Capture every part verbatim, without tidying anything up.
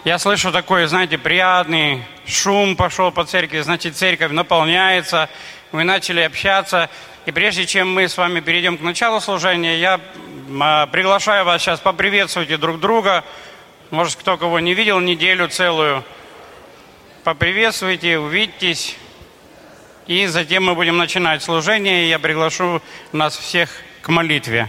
Я слышу такой, знаете, приятный шум пошел по церкви, значит, церковь наполняется, мы начали общаться. И прежде чем мы с вами перейдем к началу служения, я приглашаю вас сейчас, поприветствуйте друг друга. Может, кто кого не видел неделю целую, поприветствуйте, увидитесь. И затем мы будем начинать служение, и я приглашу нас всех к молитве.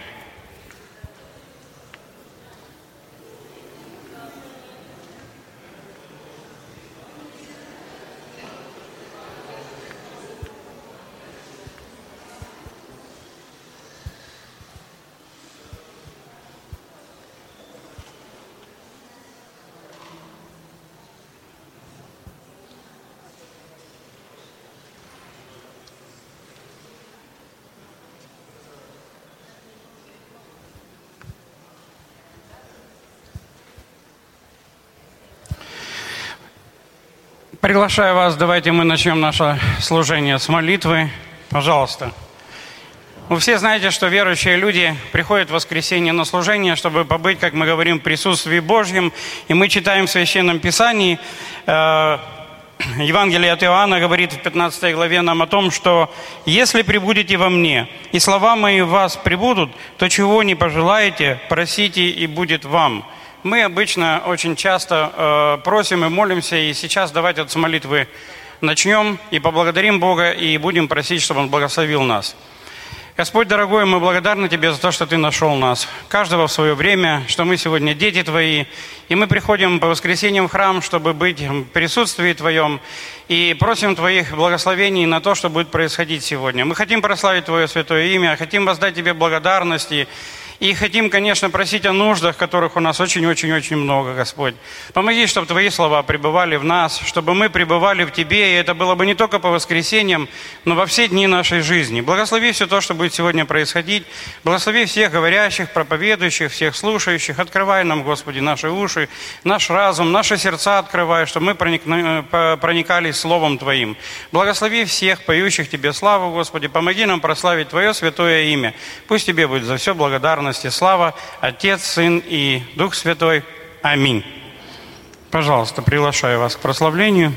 Приглашаю вас, давайте мы начнем наше служение с молитвы. Пожалуйста. Вы все знаете, что верующие люди приходят в воскресенье на служение, чтобы побыть, как мы говорим, в присутствии Божьем. И мы читаем в Священном Писании, э, Евангелие от Иоанна говорит в пятнадцатой главе нам о том, что «Если пребудете во мне, и слова мои в вас пребудут, то чего не пожелаете, просите, и будет вам». Мы обычно очень часто э, просим и молимся, и сейчас давайте вот с молитвы начнем и поблагодарим Бога, и будем просить, чтобы Он благословил нас. Господь, дорогой, мы благодарны Тебе за то, что Ты нашел нас, каждого в свое время, что мы сегодня дети Твои, и мы приходим по воскресеньям в храм, чтобы быть в присутствии Твоем, и просим Твоих благословений на то, что будет происходить сегодня. Мы хотим прославить Твое святое имя, хотим воздать Тебе благодарности, и хотим, конечно, просить о нуждах, которых у нас очень-очень-очень много, Господь. Помоги, чтобы Твои слова пребывали в нас, чтобы мы пребывали в Тебе, и это было бы не только по воскресеньям, но во все дни нашей жизни. Благослови все то, что будет сегодня происходить. Благослови всех говорящих, проповедующих, всех слушающих. Открывай нам, Господи, наши уши, наш разум, наши сердца открывай, чтобы мы проникались Словом Твоим. Благослови всех поющих Тебе славу, Господи. Помоги нам прославить Твое святое имя. Пусть Тебе будет за все благодарность и слава, Отец, Сын и Дух Святой. Аминь. Пожалуйста, приглашаю вас к прославлению.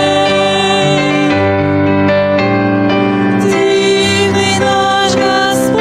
Господь.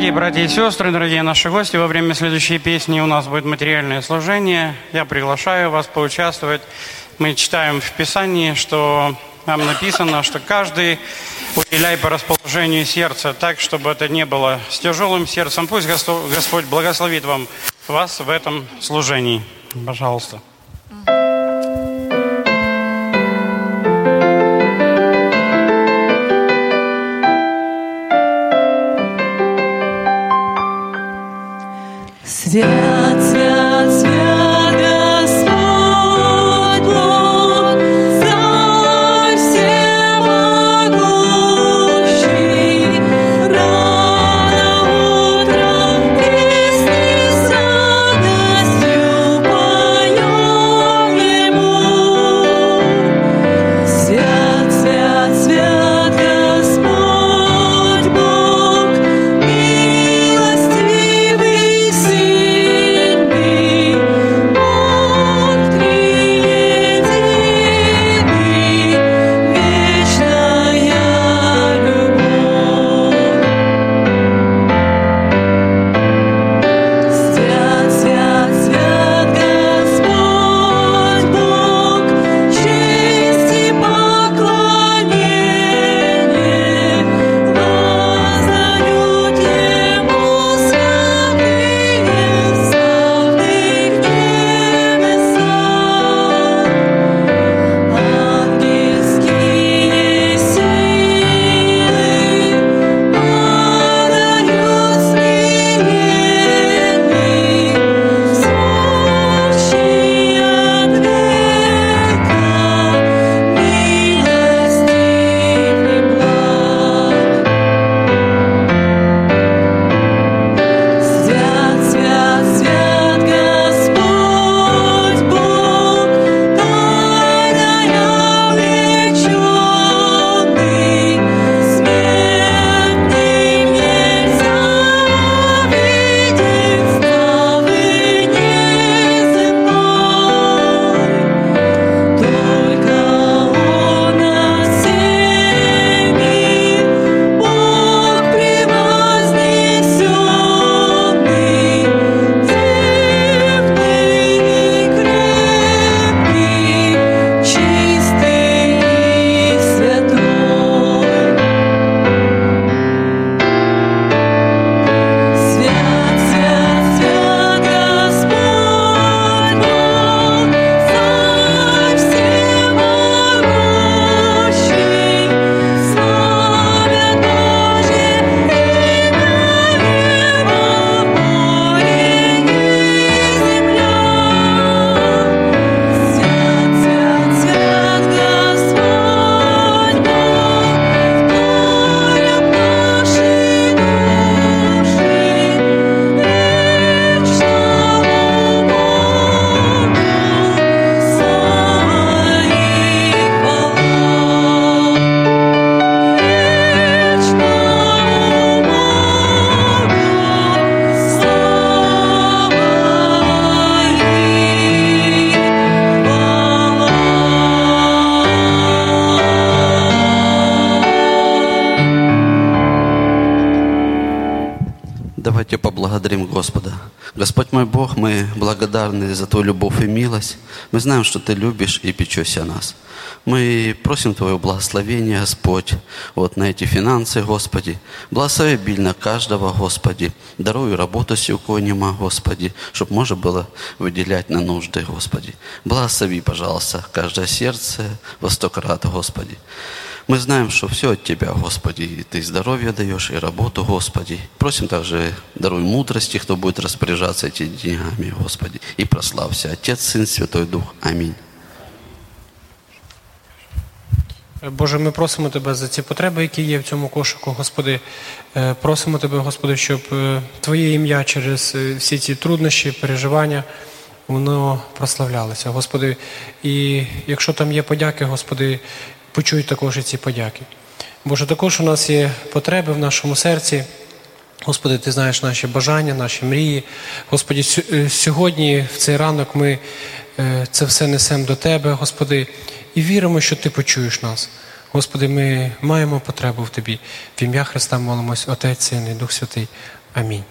Дорогие братья и сестры, дорогие наши гости, во время следующей песни у нас будет материальное служение. Я приглашаю вас поучаствовать. Мы читаем в Писании, что нам написано, что каждый уделяй по расположению сердца, так, чтобы это не было с тяжелым сердцем. Пусть Господь благословит вам, вас в этом служении. Пожалуйста. Свят, свят, свят Господь Бог, Царь всемогущий. Рано утром песни с радостью поем Ему. Свят, свят, свят Господь Бог, милостивый, сильный, Он триединый, вечная любовь. Свят, свят, свят Господь Бог, честь и поклонение воздают Ему святые в славных небесах. Ангельские силы подают смиренный, сущий от века, милостив и благ. Свят, свят, свят Господь Бог, тайной увлеченный, смертным нельзя видеть славы неземной. Только Он над всеми, Бог превознесенный, дивный и крепкий, чистый и святой. Свят, свят, свят Господь Бог, Царь всемогущий. Славят Божье имя небо, море и земля. Свят, свят, свят Господь Бог, творят наши души, вечному Богу слава и хвала. Вечному Богу Давайте поблагодарим Господа. Господь мой Бог, мы благодарны за Твою любовь и милость. Мы знаем, что Ты любишь и печешься о нас. Мы просим Твоего благословения, Господь, вот на эти финансы, Господи. Благослови обильно каждого, Господи. Даруй работу, если у кого нема, Господи, чтобы можно было выделять на нужды, Господи. Благослови, пожалуйста, каждое сердце во сто крат, Господи. Мы знаем, что все от Тебя, Господи, и Ты здоровье даешь, и работу, Господи. Просим также, даруй мудрости, кто будет распоряжаться этими деньгами, Господи. И прославься Отец, Сын, Святой Дух. Аминь. Боже, ми просимо Тебе за ці потреби, які є в цьому кошику, Господи. Е, Просимо Тебе, Господи, щоб е, Твоє ім'я через е, всі ці труднощі, переживання, воно прославлялося, Господи. І якщо там є подяки, Господи, почуй також і ці подяки. Боже, також у нас є потреби в нашому серці. Господи, Ти знаєш наші бажання, наші мрії. Господи, сьогодні, в цей ранок, ми е, це все несемо до Тебе, Господи, і віримо, що Ти почуєш нас. Господи, ми маємо потребу в Тобі. В ім'я Христа молимось, Отець, Син і Дух Святий. Амінь.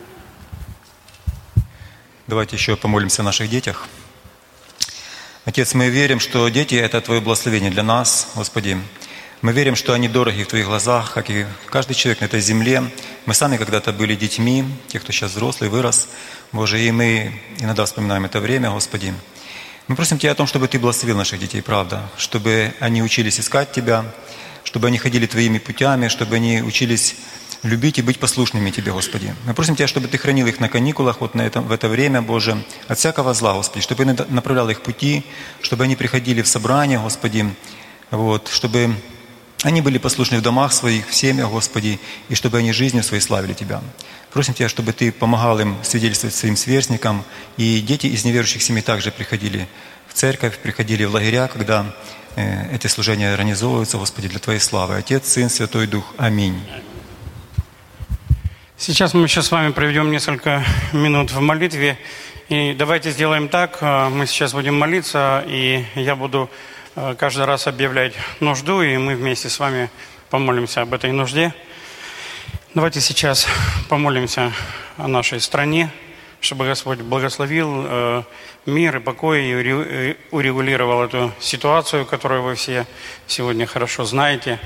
Давайте еще помолимся о наших детях. Отец, мы верим, что дети – это Твое благословение для нас, Господи. Мы верим, что они дороги в Твоих глазах, как и каждый человек на этой земле. Мы сами когда-то были детьми, те, кто сейчас взрослый, вырос, Боже, и мы иногда вспоминаем это время, Господи. Мы просим Тебя о том, чтобы Ты благословил наших детей, правда, чтобы они учились искать Тебя, чтобы они ходили Твоими путями, чтобы они учились любить и быть послушными Тебе, Господи. Мы просим Тебя, чтобы Ты хранил их на каникулах вот на этом, в это время, Боже, от всякого зла, Господи, чтобы Ты направлял их пути, чтобы они приходили в собрания, Господи, вот, чтобы они были послушны в домах своих, в семьях, Господи, и чтобы они жизнью своей славили Тебя. Просим Тебя, чтобы Ты помогал им свидетельствовать своим сверстникам, и дети из неверующих семей также приходили в церковь, приходили в лагеря, когда э, эти служения организовываются, Господи, для Твоей славы. Отец, Сын, Святой Дух. Аминь. Сейчас мы сейчас с вами проведем несколько минут в молитве. И давайте сделаем так. Мы сейчас будем молиться, и я буду каждый раз объявлять нужду, и мы вместе с вами помолимся об этой нужде. Давайте сейчас помолимся о нашей стране, чтобы Господь благословил мир и покой и урегулировал эту ситуацию, которую вы все сегодня хорошо знаете.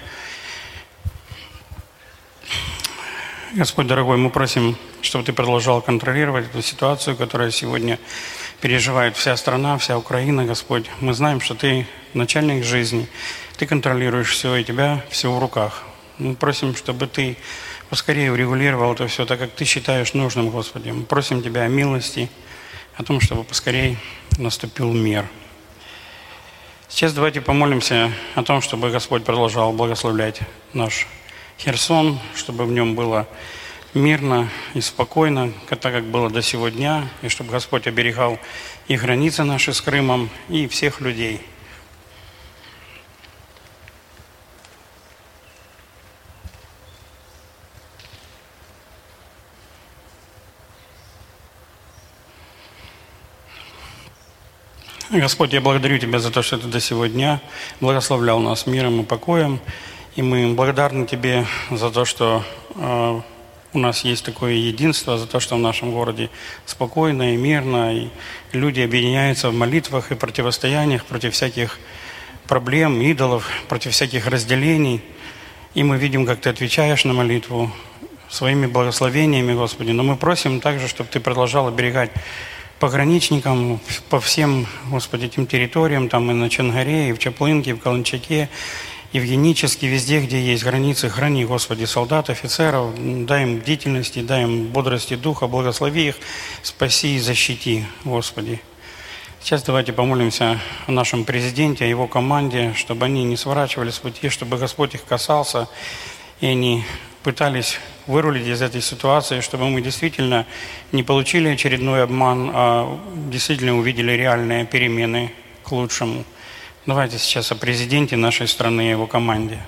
Господь, дорогой, мы просим, чтобы Ты продолжал контролировать эту ситуацию, которая сегодня переживает вся страна, вся Украина, Господь. Мы знаем, что Ты начальник жизни, Ты контролируешь все, и Тебя все в руках. Мы просим, чтобы Ты поскорее урегулировал это все, так как Ты считаешь нужным, Господи. Мы просим Тебя о милости, о том, чтобы поскорее наступил мир. Сейчас давайте помолимся о том, чтобы Господь продолжал благословлять наш Херсон, чтобы в нем было мирно и спокойно, так как было до сего дня, и чтобы Господь оберегал и границы наши с Крымом, и всех людей. Господь, я благодарю Тебя за то, что Ты до сего дня благословлял нас миром и покоем. И мы благодарны Тебе за то, что э, у нас есть такое единство, за то, что в нашем городе спокойно и мирно, и люди объединяются в молитвах и противостояниях против всяких проблем, идолов, против всяких разделений. И мы видим, как Ты отвечаешь на молитву своими благословениями, Господи. Но мы просим также, чтобы Ты продолжал оберегать пограничникам по всем, Господи, этим территориям, там и на Чангаре, и в Чаплынке, и в Каланчаке, Евгенически, везде, где есть границы, храни, Господи, солдат, офицеров, дай им бдительности, дай им бодрости духа, благослови их, спаси и защити, Господи. Сейчас давайте помолимся о нашем президенте, о его команде, чтобы они не сворачивали с пути, чтобы Господь их касался, и они пытались вырулить из этой ситуации, чтобы мы действительно не получили очередной обман, а действительно увидели реальные перемены к лучшему. Давайте сейчас о президенте нашей страны и его команде.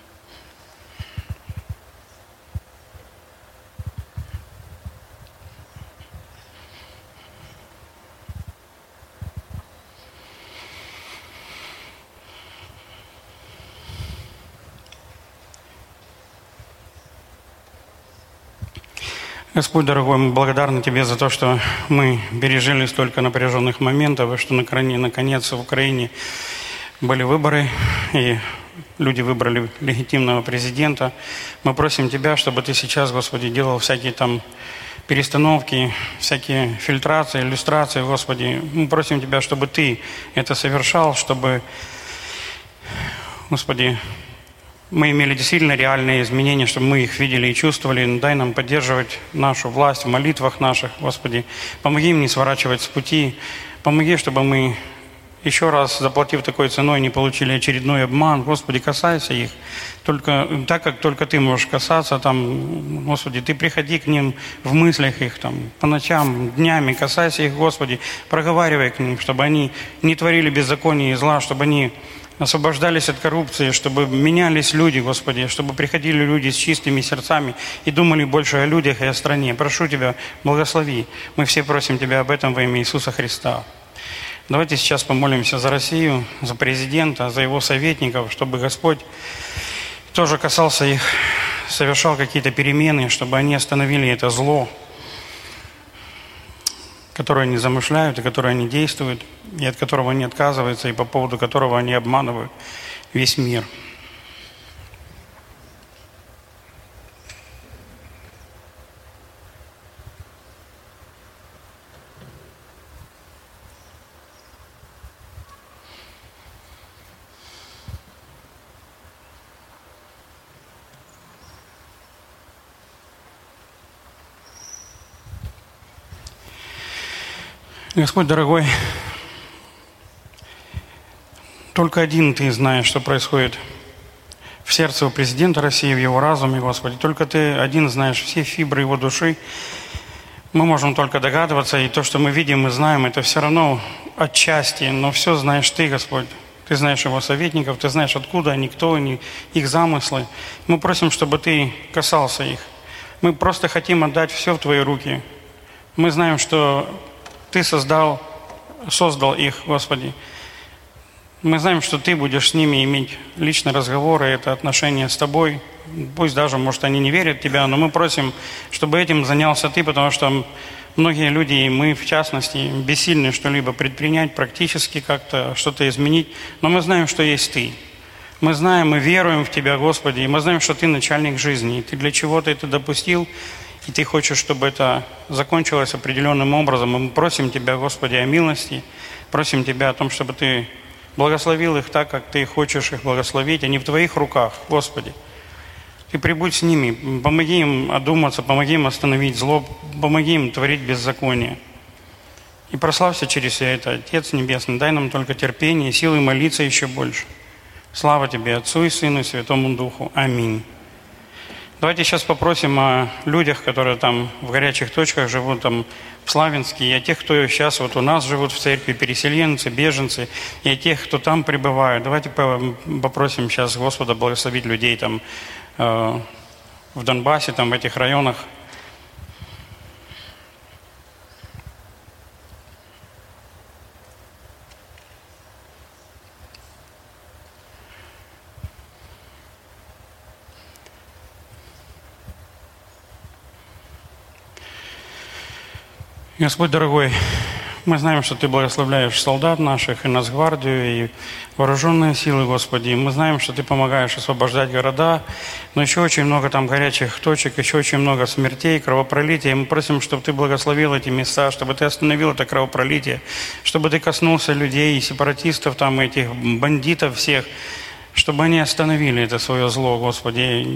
Господь, дорогой, мы благодарны Тебе за то, что мы пережили столько напряженных моментов, и что наконец в Украине были выборы, и люди выбрали легитимного президента. Мы просим Тебя, чтобы Ты сейчас, Господи, делал всякие там перестановки, всякие фильтрации, иллюстрации, Господи. Мы просим Тебя, чтобы Ты это совершал, чтобы, Господи, мы имели действительно реальные изменения, чтобы мы их видели и чувствовали. Дай нам поддерживать нашу власть в молитвах наших, Господи. Помоги им не сворачивать с пути. Помоги, чтобы мы, еще раз заплатив такой ценой, не получили очередной обман. Господи, касайся их. Только, так, как только Ты можешь касаться, там, Господи, Ты приходи к ним в мыслях их, там, по ночам, днями, касайся их, Господи, проговаривай к ним, чтобы они не творили беззакония и зла, чтобы они освобождались от коррупции, чтобы менялись люди, Господи, чтобы приходили люди с чистыми сердцами и думали больше о людях и о стране. Прошу Тебя, благослови. Мы все просим Тебя об этом во имя Иисуса Христа. Давайте сейчас помолимся за Россию, за президента, за его советников, чтобы Господь тоже касался их, совершал какие-то перемены, чтобы они остановили это зло, которое они замышляют, и которое они действуют, и от которого они отказываются, и по поводу которого они обманывают весь мир. Господь дорогой, только один Ты знаешь, что происходит в сердце у президента России, в его разуме, Господи. Только Ты один знаешь все фибры его души. Мы можем только догадываться, и то, что мы видим и знаем, это все равно отчасти, но все знаешь Ты, Господь. Ты знаешь его советников, Ты знаешь, откуда они, кто они, их замыслы. Мы просим, чтобы Ты касался их. Мы просто хотим отдать все в Твои руки. Мы знаем, что Ты создал, создал их, Господи. Мы знаем, что Ты будешь с ними иметь личные разговоры, это отношения с Тобой. Пусть даже, может, они не верят в Тебя, но мы просим, чтобы этим занялся Ты, потому что многие люди, и мы в частности, бессильны что-либо предпринять, практически как-то что-то изменить. Но мы знаем, что есть Ты. Мы знаем, мы веруем в Тебя, Господи, и мы знаем, что Ты начальник жизни. И Ты для чего-то это допустил, и Ты хочешь, чтобы это закончилось определенным образом. И мы просим Тебя, Господи, о милости, просим Тебя о том, чтобы Ты благословил их так, как Ты хочешь их благословить. Они в Твоих руках, Господи. Ты прибудь с ними, помоги им одуматься, помоги им остановить зло, помоги им творить беззаконие. И прославься через все это, Отец Небесный, дай нам только терпение и силы молиться еще больше. Слава Тебе, Отцу и Сыну и Святому Духу. Аминь. Давайте сейчас попросим о людях, которые там в горячих точках живут, там в Славянске, и о тех, кто сейчас вот у нас живут в церкви, переселенцы, беженцы, и о тех, кто там пребывают. Давайте попросим сейчас Господа благословить людей там э, в Донбассе, там в этих районах. Господь дорогой, мы знаем, что Ты благословляешь солдат наших, и Нацгвардию, и вооруженные силы, Господи. И мы знаем, что Ты помогаешь освобождать города, но еще очень много там горячих точек, еще очень много смертей, кровопролития. И мы просим, чтобы Ты благословил эти места, чтобы Ты остановил это кровопролитие, чтобы Ты коснулся людей, сепаратистов, там, этих бандитов всех, чтобы они остановили это свое зло, Господи.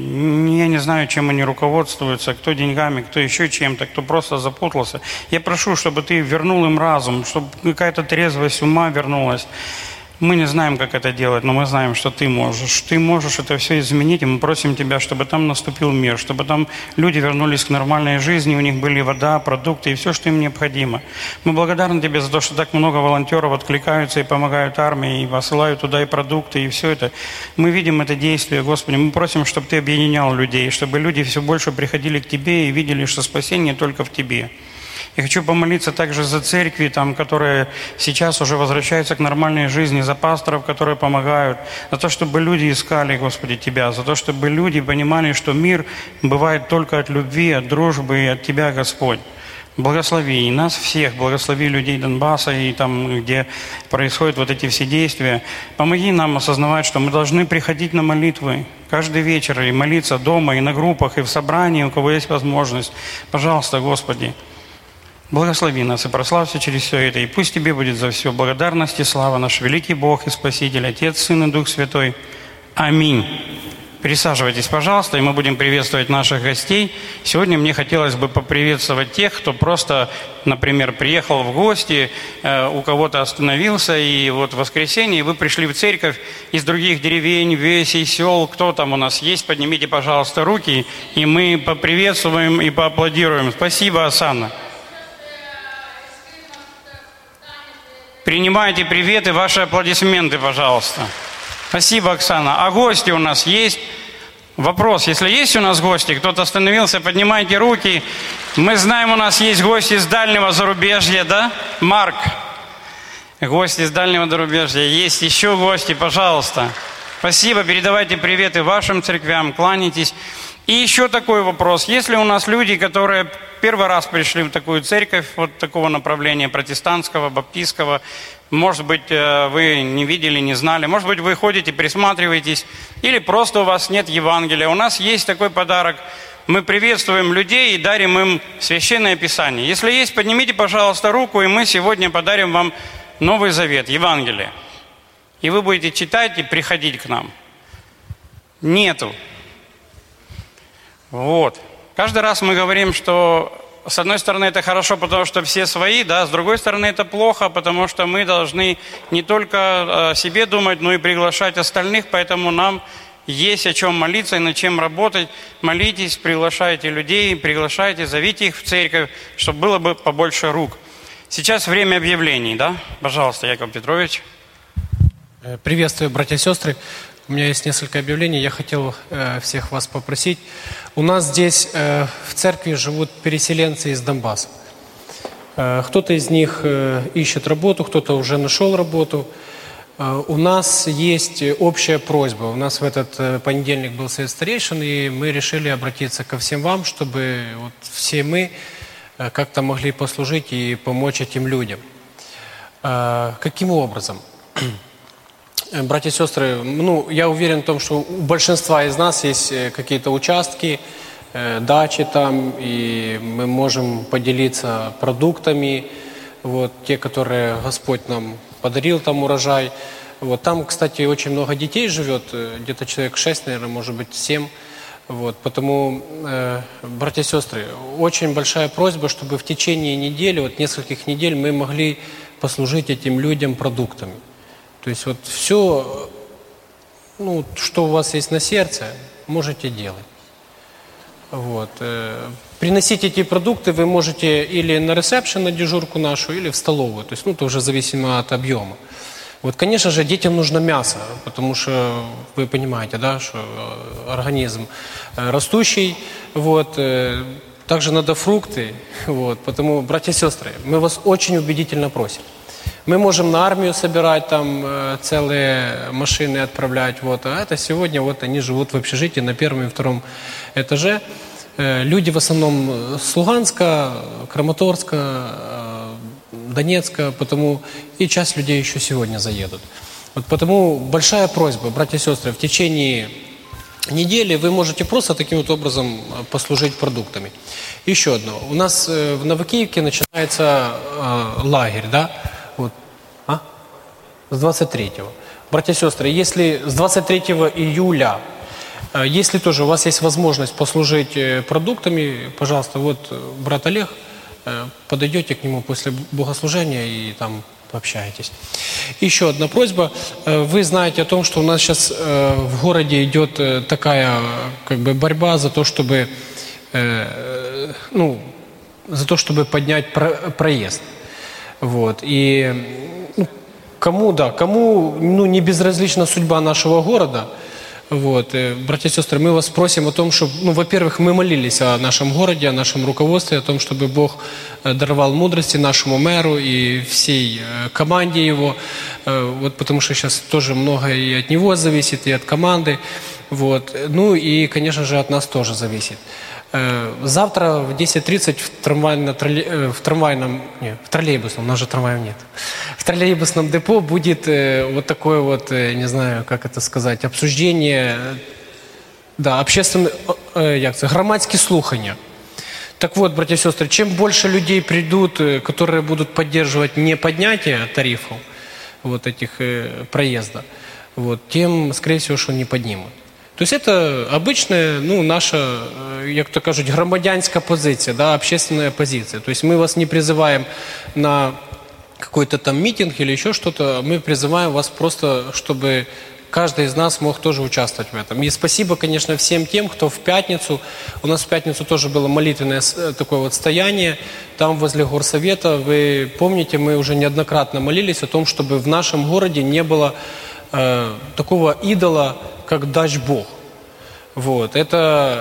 Я не знаю, чем они руководствуются, кто деньгами, кто еще чем-то, кто просто запутался. Я прошу, чтобы Ты вернул им разум, чтобы какая-то трезвость ума вернулась. Мы не знаем, как это делать, но мы знаем, что Ты можешь. Ты можешь это все изменить, и мы просим Тебя, чтобы там наступил мир, чтобы там люди вернулись к нормальной жизни, у них были вода, продукты и все, что им необходимо. Мы благодарны Тебе за то, что так много волонтеров откликаются и помогают армии, и посылают туда и продукты, и все это. Мы видим это действие, Господи. Мы просим, чтобы Ты объединял людей, чтобы люди все больше приходили к Тебе и видели, что спасение только в Тебе. Я хочу помолиться также за церкви, там, которые сейчас уже возвращаются к нормальной жизни, за пасторов, которые помогают, за то, чтобы люди искали, Господи, Тебя, за то, чтобы люди понимали, что мир бывает только от любви, от дружбы и от Тебя, Господь. Благослови и нас всех, благослови людей Донбасса и там, где происходят вот эти все действия. Помоги нам осознавать, что мы должны приходить на молитвы каждый вечер и молиться дома, и на группах, и в собрании, у кого есть возможность. Пожалуйста, Господи. Благослови нас и прославься через все это. И пусть Тебе будет за все благодарность и слава, наш великий Бог и Спаситель, Отец, Сын и Дух Святой. Аминь. Присаживайтесь, пожалуйста, и мы будем приветствовать наших гостей. Сегодня мне хотелось бы поприветствовать тех, кто просто, например, приехал в гости, у кого-то остановился, и вот в воскресенье вы пришли в церковь из других деревень, весей, сел. Кто там у нас есть? Поднимите, пожалуйста, руки, и мы поприветствуем и поаплодируем. Спасибо, Асана. Принимайте приветы, ваши аплодисменты, пожалуйста. Спасибо, Оксана. А гости у нас есть? Вопрос. Если есть у нас гости, кто-то остановился, поднимайте руки. Мы знаем, у нас есть гости с дальнего зарубежья, да? Марк. Гости с дальнего зарубежья. Есть еще гости, пожалуйста. Спасибо, передавайте приветы вашим церквям, кланяйтесь. И еще такой вопрос. Если у нас люди, которые первый раз пришли в такую церковь, вот такого направления протестантского, баптистского, может быть, вы не видели, не знали, может быть, вы ходите, присматриваетесь, или просто у вас нет Евангелия. У нас есть такой подарок. Мы приветствуем людей и дарим им Священное Писание. Если есть, поднимите, пожалуйста, руку, и мы сегодня подарим вам Новый Завет, Евангелие. И вы будете читать и приходить к нам. Нету. Вот. Каждый раз мы говорим, что с одной стороны это хорошо, потому что все свои, да, с другой стороны это плохо, потому что мы должны не только о себе думать, но и приглашать остальных, поэтому нам есть о чем молиться и над чем работать. Молитесь, приглашайте людей, приглашайте, зовите их в церковь, чтобы было бы побольше рук. Сейчас время объявлений, да? Пожалуйста, Яков Петрович. Приветствую, братья и сестры. У меня есть несколько объявлений. Я хотел э, всех вас попросить. У нас здесь э, в церкви живут переселенцы из Донбасса. Э, кто-то из них э, ищет работу, кто-то уже нашел работу. Э, у нас есть общая просьба. У нас в этот э, понедельник был совет старейшин, и мы решили обратиться ко всем вам, чтобы вот все мы э, как-то могли послужить и помочь этим людям. Э, каким образом? Братья и сестры, ну, я уверен в том, что у большинства из нас есть какие-то участки, э, дачи там, и мы можем поделиться продуктами, вот, те, которые Господь нам подарил, там урожай. Вот, там, кстати, очень много детей живет, где-то человек шесть, наверное, может быть, семь. Вот, потому, э, братья и сестры, очень большая просьба, чтобы в течение недели, вот нескольких недель мы могли послужить этим людям продуктами. То есть вот все, ну, что у вас есть на сердце, можете делать. Вот. Приносить эти продукты вы можете или на ресепшн, на дежурку нашу, или в столовую. То есть, ну, это уже зависимо от объема. Вот, конечно же, детям нужно мясо, потому что вы понимаете, да, что организм растущий. Вот. Также надо фрукты. Вот. Потому, братья и сестры, мы вас очень убедительно просим. Мы можем на армию собирать, там э, целые машины отправлять, вот, а это сегодня вот они живут в общежитии на первом и втором этаже. Э, люди в основном с Луганска, Краматорска, э, Донецка, потому и часть людей еще сегодня заедут. Вот потому большая просьба, братья и сестры, в течение недели вы можете просто таким вот образом послужить продуктами. Еще одно. У нас э, в Новокиевке начинается э, лагерь, да? Вот. А? С двадцать третьего. Братья и сестры, если с двадцать третьего июля, если тоже у вас есть возможность послужить продуктами, пожалуйста, вот брат Олег, подойдете к нему после богослужения и там пообщаетесь. Еще одна просьба. Вы знаете о том, что у нас сейчас в городе идет такая как бы борьба за то, чтобы, ну, за то, чтобы поднять проезд. Вот. И ну, кому, да, кому ну, не безразлична судьба нашего города, вот, братья и сестры, мы вас просим о том, чтобы, ну, во-первых, мы молились о нашем городе, о нашем руководстве, о том, чтобы Бог даровал мудрости нашему мэру и всей команде его, вот, потому что сейчас тоже много и от него зависит, и от команды, вот, ну и, конечно же, от нас тоже зависит. Завтра в десять тридцать в, трамвайно, в трамвайном, не, в троллейбусном, у нас же трамваев нет, в троллейбусном депо будет вот такое вот, не знаю, как это сказать, обсуждение, да, общественное, як це, громадські слухання. Так вот, братья и сестры, чем больше людей придут, которые будут поддерживать не поднятие тарифов, вот этих проезда, вот, тем, скорее всего, что не поднимут. То есть это обычная, ну, наша, як то кажуть, громадянська позиция, да, общественная позиция. То есть мы вас не призываем на какой-то там митинг или еще что-то, мы призываем вас просто, чтобы каждый из нас мог тоже участвовать в этом. И спасибо, конечно, всем тем, кто в пятницу, у нас в пятницу тоже было молитвенное такое вот стояние, там возле горсовета, вы помните, мы уже неоднократно молились о том, чтобы в нашем городе не было э, такого идола, как дач Бог. Вот. Это,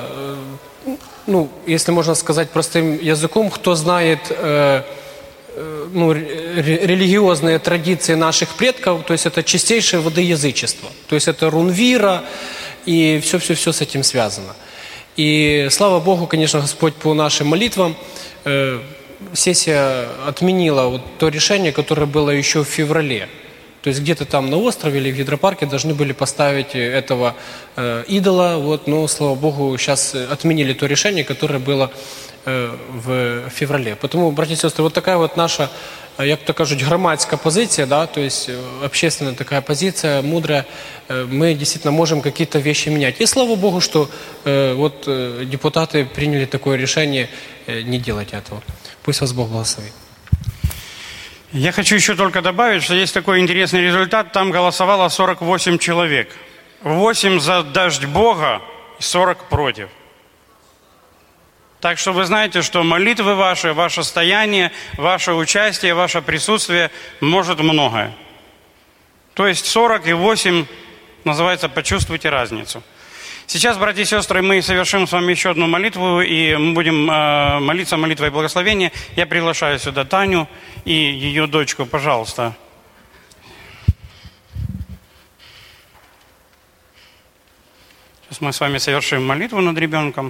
ну, если можно сказать простым языком, кто знает э, э, ну, ре- религиозные традиции наших предков, то есть это чистейшее водоязычество. То есть это рунвира и все-все-все с этим связано. И слава Богу, конечно, Господь по нашим молитвам э, сессия отменила вот то решение, которое было еще в феврале. То есть где-то там на острове или в гидропарке должны были поставить этого э, идола. Вот, но, слава Богу, сейчас отменили то решение, которое было э, в феврале. Потому, братья и сестры, вот такая вот наша, як то кажуть, громадская позиция, да, то есть э, общественная такая позиция, мудрая. Э, мы действительно можем какие-то вещи менять. И слава Богу, что э, вот э, депутаты приняли такое решение э, не делать этого. Пусть вас Бог благословит. Я хочу еще только добавить, что есть такой интересный результат. Там голосовало сорок восемь человек. восемь за дождь Бога и сорок против. Так что вы знаете, что молитвы ваши, ваше стояние, ваше участие, ваше присутствие может многое. То есть сорок и восемь называется «почувствуйте разницу». Сейчас, братья и сестры, мы совершим с вами еще одну молитву, и мы будем э, молиться молитвой благословения. Я приглашаю сюда Таню и ее дочку, пожалуйста. Сейчас мы с вами совершим молитву над ребенком.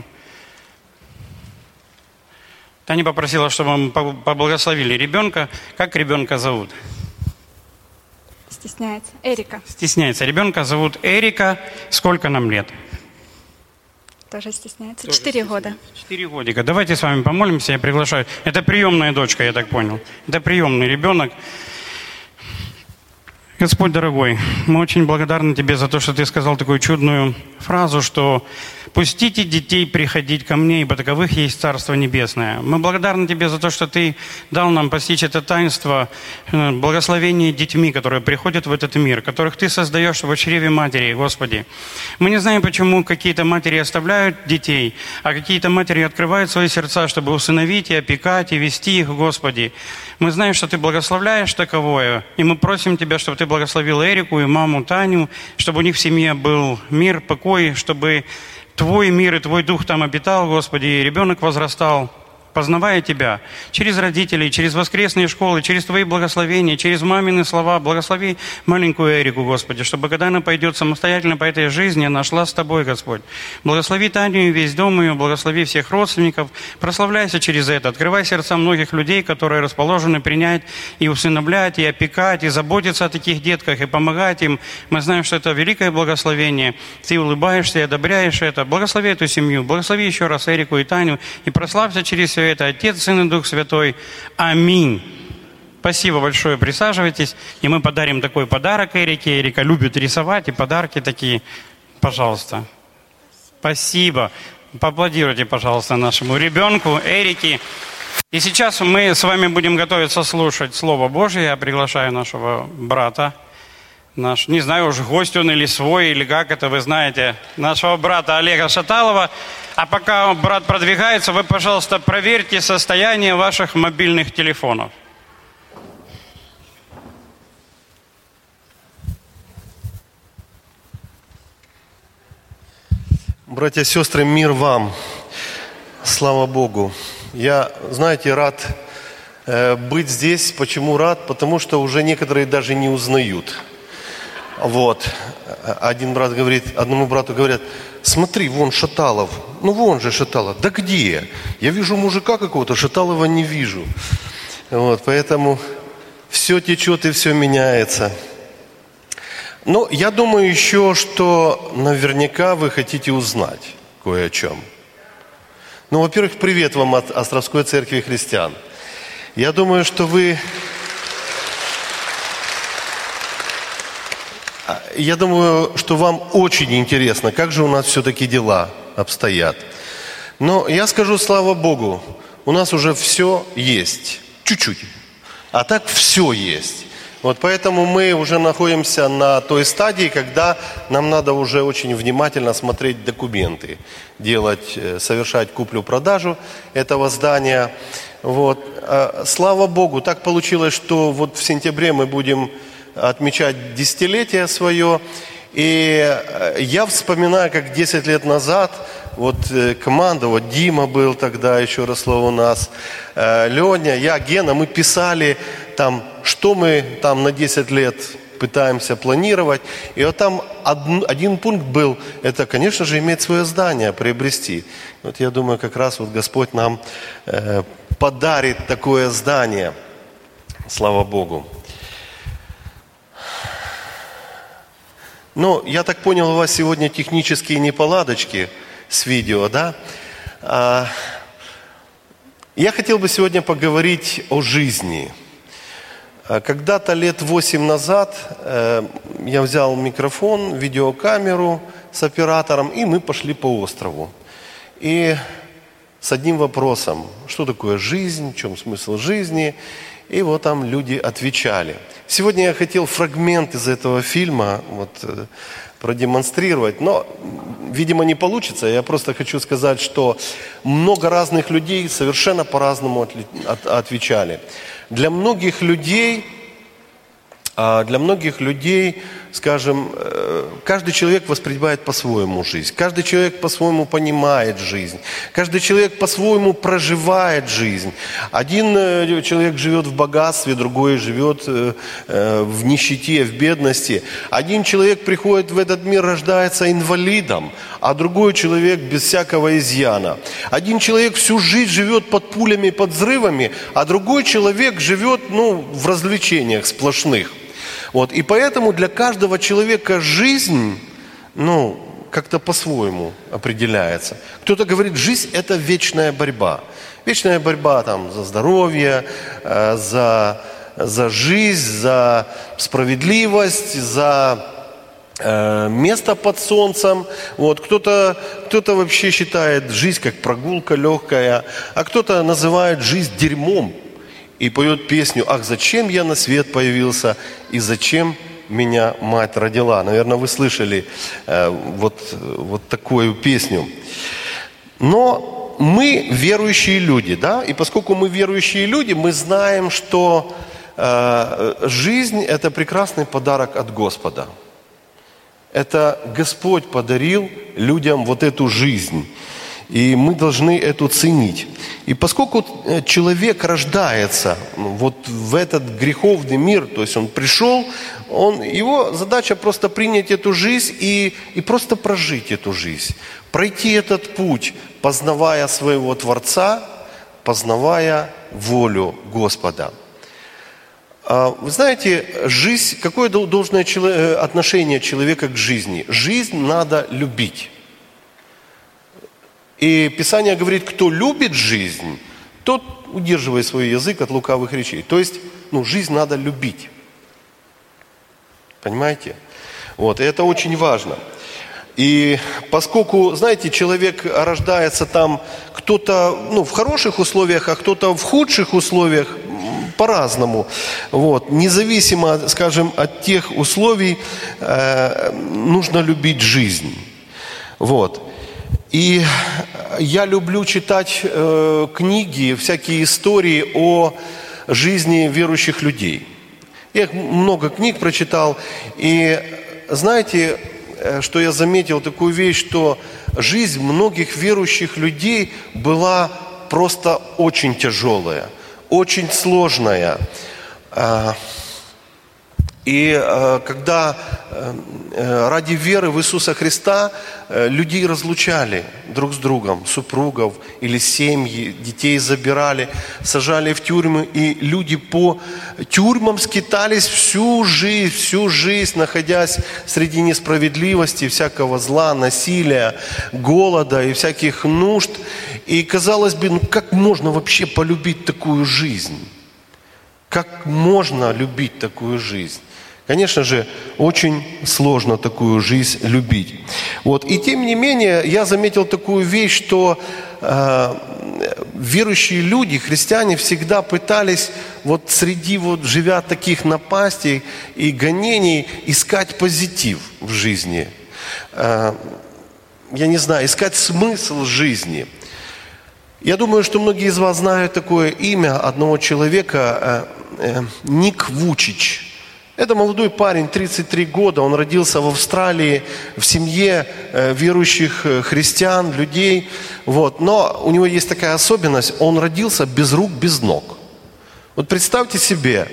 Таня попросила, чтобы мы поблагословили ребенка. Как ребенка зовут? Стесняется. Эрика. Стесняется. Ребенка зовут Эрика. Сколько нам лет? Тоже стесняется. Четыре года. Четыре годика. Давайте с вами помолимся. Я приглашаю. Это приемная дочка, я так понял. Это приемный ребенок. Господь дорогой, мы очень благодарны Тебе за то, что Ты сказал такую чудную фразу, что «Пустите детей приходить ко мне, ибо таковых есть Царство Небесное». Мы благодарны Тебе за то, что Ты дал нам постичь это таинство благословения детьми, которые приходят в этот мир, которых Ты создаешь в чреве матери, Господи. Мы не знаем, почему какие-то матери оставляют детей, а какие-то матери открывают свои сердца, чтобы усыновить и опекать, и вести их, Господи. Мы знаем, что Ты благословляешь таковое, и мы просим Тебя, чтобы Ты благословил Эрику и маму Таню, чтобы у них в семье был мир, покой, чтобы Твой мир и Твой Дух там обитал, Господи, и ребенок возрастал, познавая Тебя, через родителей, через воскресные школы, через Твои благословения, через мамины слова. Благослови маленькую Эрику, Господи, чтобы когда она пойдет самостоятельно по этой жизни, она шла с Тобой, Господь. Благослови Таню и весь дом ее, благослови всех родственников. Прославляйся через это. Открывай сердца многих людей, которые расположены принять и усыновлять, и опекать, и заботиться о таких детках, и помогать им. Мы знаем, что это великое благословение. Ты улыбаешься и одобряешь это. Благослови эту семью. Благослови еще раз Эрику и Таню. И прославься через все это, Отец, Сын и Дух Святой. Аминь. Спасибо большое. Присаживайтесь. И мы подарим такой подарок Эрике. Эрика любит рисовать, и подарки такие. Пожалуйста. Спасибо. Поаплодируйте, пожалуйста, нашему ребенку Эрике. И сейчас мы с вами будем готовиться слушать Слово Божие. Я приглашаю нашего брата. Наш, не знаю уж, гость он или свой, или как это, вы знаете, нашего брата Олега Шаталова. А пока брат продвигается, вы, пожалуйста, проверьте состояние ваших мобильных телефонов. Братья и сестры, мир вам. Слава Богу. Я, знаете, рад э, быть здесь. Почему рад? Потому что уже некоторые даже не узнают. Вот. Один брат говорит, одному брату говорят: смотри, вон Шаталов. Ну, вон же Шаталов. Да где? Я вижу мужика какого-то, Шаталова не вижу. Вот, поэтому все течет и все меняется. Но я думаю еще, что наверняка вы хотите узнать кое о чем. Ну, во-первых, привет вам от Островской Церкви Христиан. Я думаю, что вы... Я думаю, что вам очень интересно, как же у нас все-таки дела обстоят. Но я скажу, слава Богу, у нас уже все есть. Чуть-чуть. А так все есть. Вот поэтому мы уже находимся на той стадии, когда нам надо уже очень внимательно смотреть документы, делать, совершать куплю-продажу этого здания. Вот. Слава Богу, так получилось, что вот в сентябре мы будем отмечать десятилетие свое. И я вспоминаю, как десять лет назад вот команда, вот Дима был тогда, еще росло у нас, Леня, я, Гена, мы писали там, что мы там на десять лет пытаемся планировать. И вот там один, один пункт был, это, конечно же, иметь свое здание, приобрести. Вот я думаю, как раз вот Господь нам э, подарит такое здание. Слава Богу. Ну, я так понял, у вас сегодня технические неполадочки с видео, да? А, я хотел бы сегодня поговорить о жизни. Когда-то лет восемь назад э, я взял микрофон, видеокамеру с оператором, и мы пошли по острову. И с одним вопросом, что такое жизнь, в чем смысл жизни, и вот там люди отвечали. Сегодня я хотел фрагмент из этого фильма вот, э, продемонстрировать, но, видимо, не получится. Я просто хочу сказать, что много разных людей совершенно по-разному отли- от- отвечали. Для многих людей, для многих людей, скажем, каждый человек воспринимает по-своему жизнь. Каждый человек по-своему понимает жизнь. Каждый человек по-своему проживает жизнь. Один человек живет в богатстве, другой живет в нищете, в бедности. Один человек приходит в этот мир, рождается инвалидом, а другой человек без всякого изъяна. Один человек всю жизнь живет под пулями, под взрывами, а другой человек живет, ну, в развлечениях сплошных. Вот. И поэтому для каждого человека жизнь, ну, как-то по-своему определяется. Кто-то говорит, жизнь – это вечная борьба. Вечная борьба там, за здоровье, э, за, за жизнь, за справедливость, за э, место под солнцем. Вот. Кто-то, кто-то вообще считает жизнь как прогулка легкая, а кто-то называет жизнь дерьмом. И поет песню «Ах, зачем я на свет появился и зачем меня мать родила». Наверное, вы слышали э, вот, вот такую песню. Но мы верующие люди, да? И поскольку мы верующие люди, мы знаем, что э, жизнь – это прекрасный подарок от Господа. Это Господь подарил людям вот эту жизнь. И мы должны эту ценить. И поскольку человек рождается вот в этот греховный мир, то есть он пришел, он, его задача просто принять эту жизнь и, и просто прожить эту жизнь. Пройти этот путь, познавая своего Творца, познавая волю Господа. Вы знаете, жизнь, какое должное отношение человека к жизни? Жизнь надо любить. И Писание говорит, кто любит жизнь, тот удерживает свой язык от лукавых речей. То есть, ну, жизнь надо любить. Понимаете? Вот, и это очень важно. И поскольку, знаете, человек рождается там, кто-то, ну, в хороших условиях, а кто-то в худших условиях, по-разному. Вот. Независимо, скажем, от тех условий, э, нужно любить жизнь. Вот. И я люблю читать э, книги, всякие истории о жизни верующих людей. Я много книг прочитал, и знаете, что я заметил, такую вещь, что жизнь многих верующих людей была просто очень тяжелая, очень сложная. И э, когда э, ради веры в Иисуса Христа э, людей разлучали друг с другом, супругов или семьи, детей забирали, сажали в тюрьмы, и люди по тюрьмам скитались всю жизнь, всю жизнь, находясь среди несправедливости, всякого зла, насилия, голода и всяких нужд. И казалось бы, ну как можно вообще полюбить такую жизнь? Как можно любить такую жизнь? Конечно же, очень сложно такую жизнь любить. Вот. И тем не менее, я заметил такую вещь, что э, верующие люди, христиане, всегда пытались, вот среди, вот, живя таких напастей и гонений, искать позитив в жизни. Э, я не знаю, искать смысл жизни. Я думаю, что многие из вас знают такое имя одного человека, э, э, Ник Вучич. Это молодой парень, тридцать три года, он родился в Австралии, в семье э, верующих э, христиан, людей. Вот. Но у него есть такая особенность, он родился без рук, без ног. Вот представьте себе,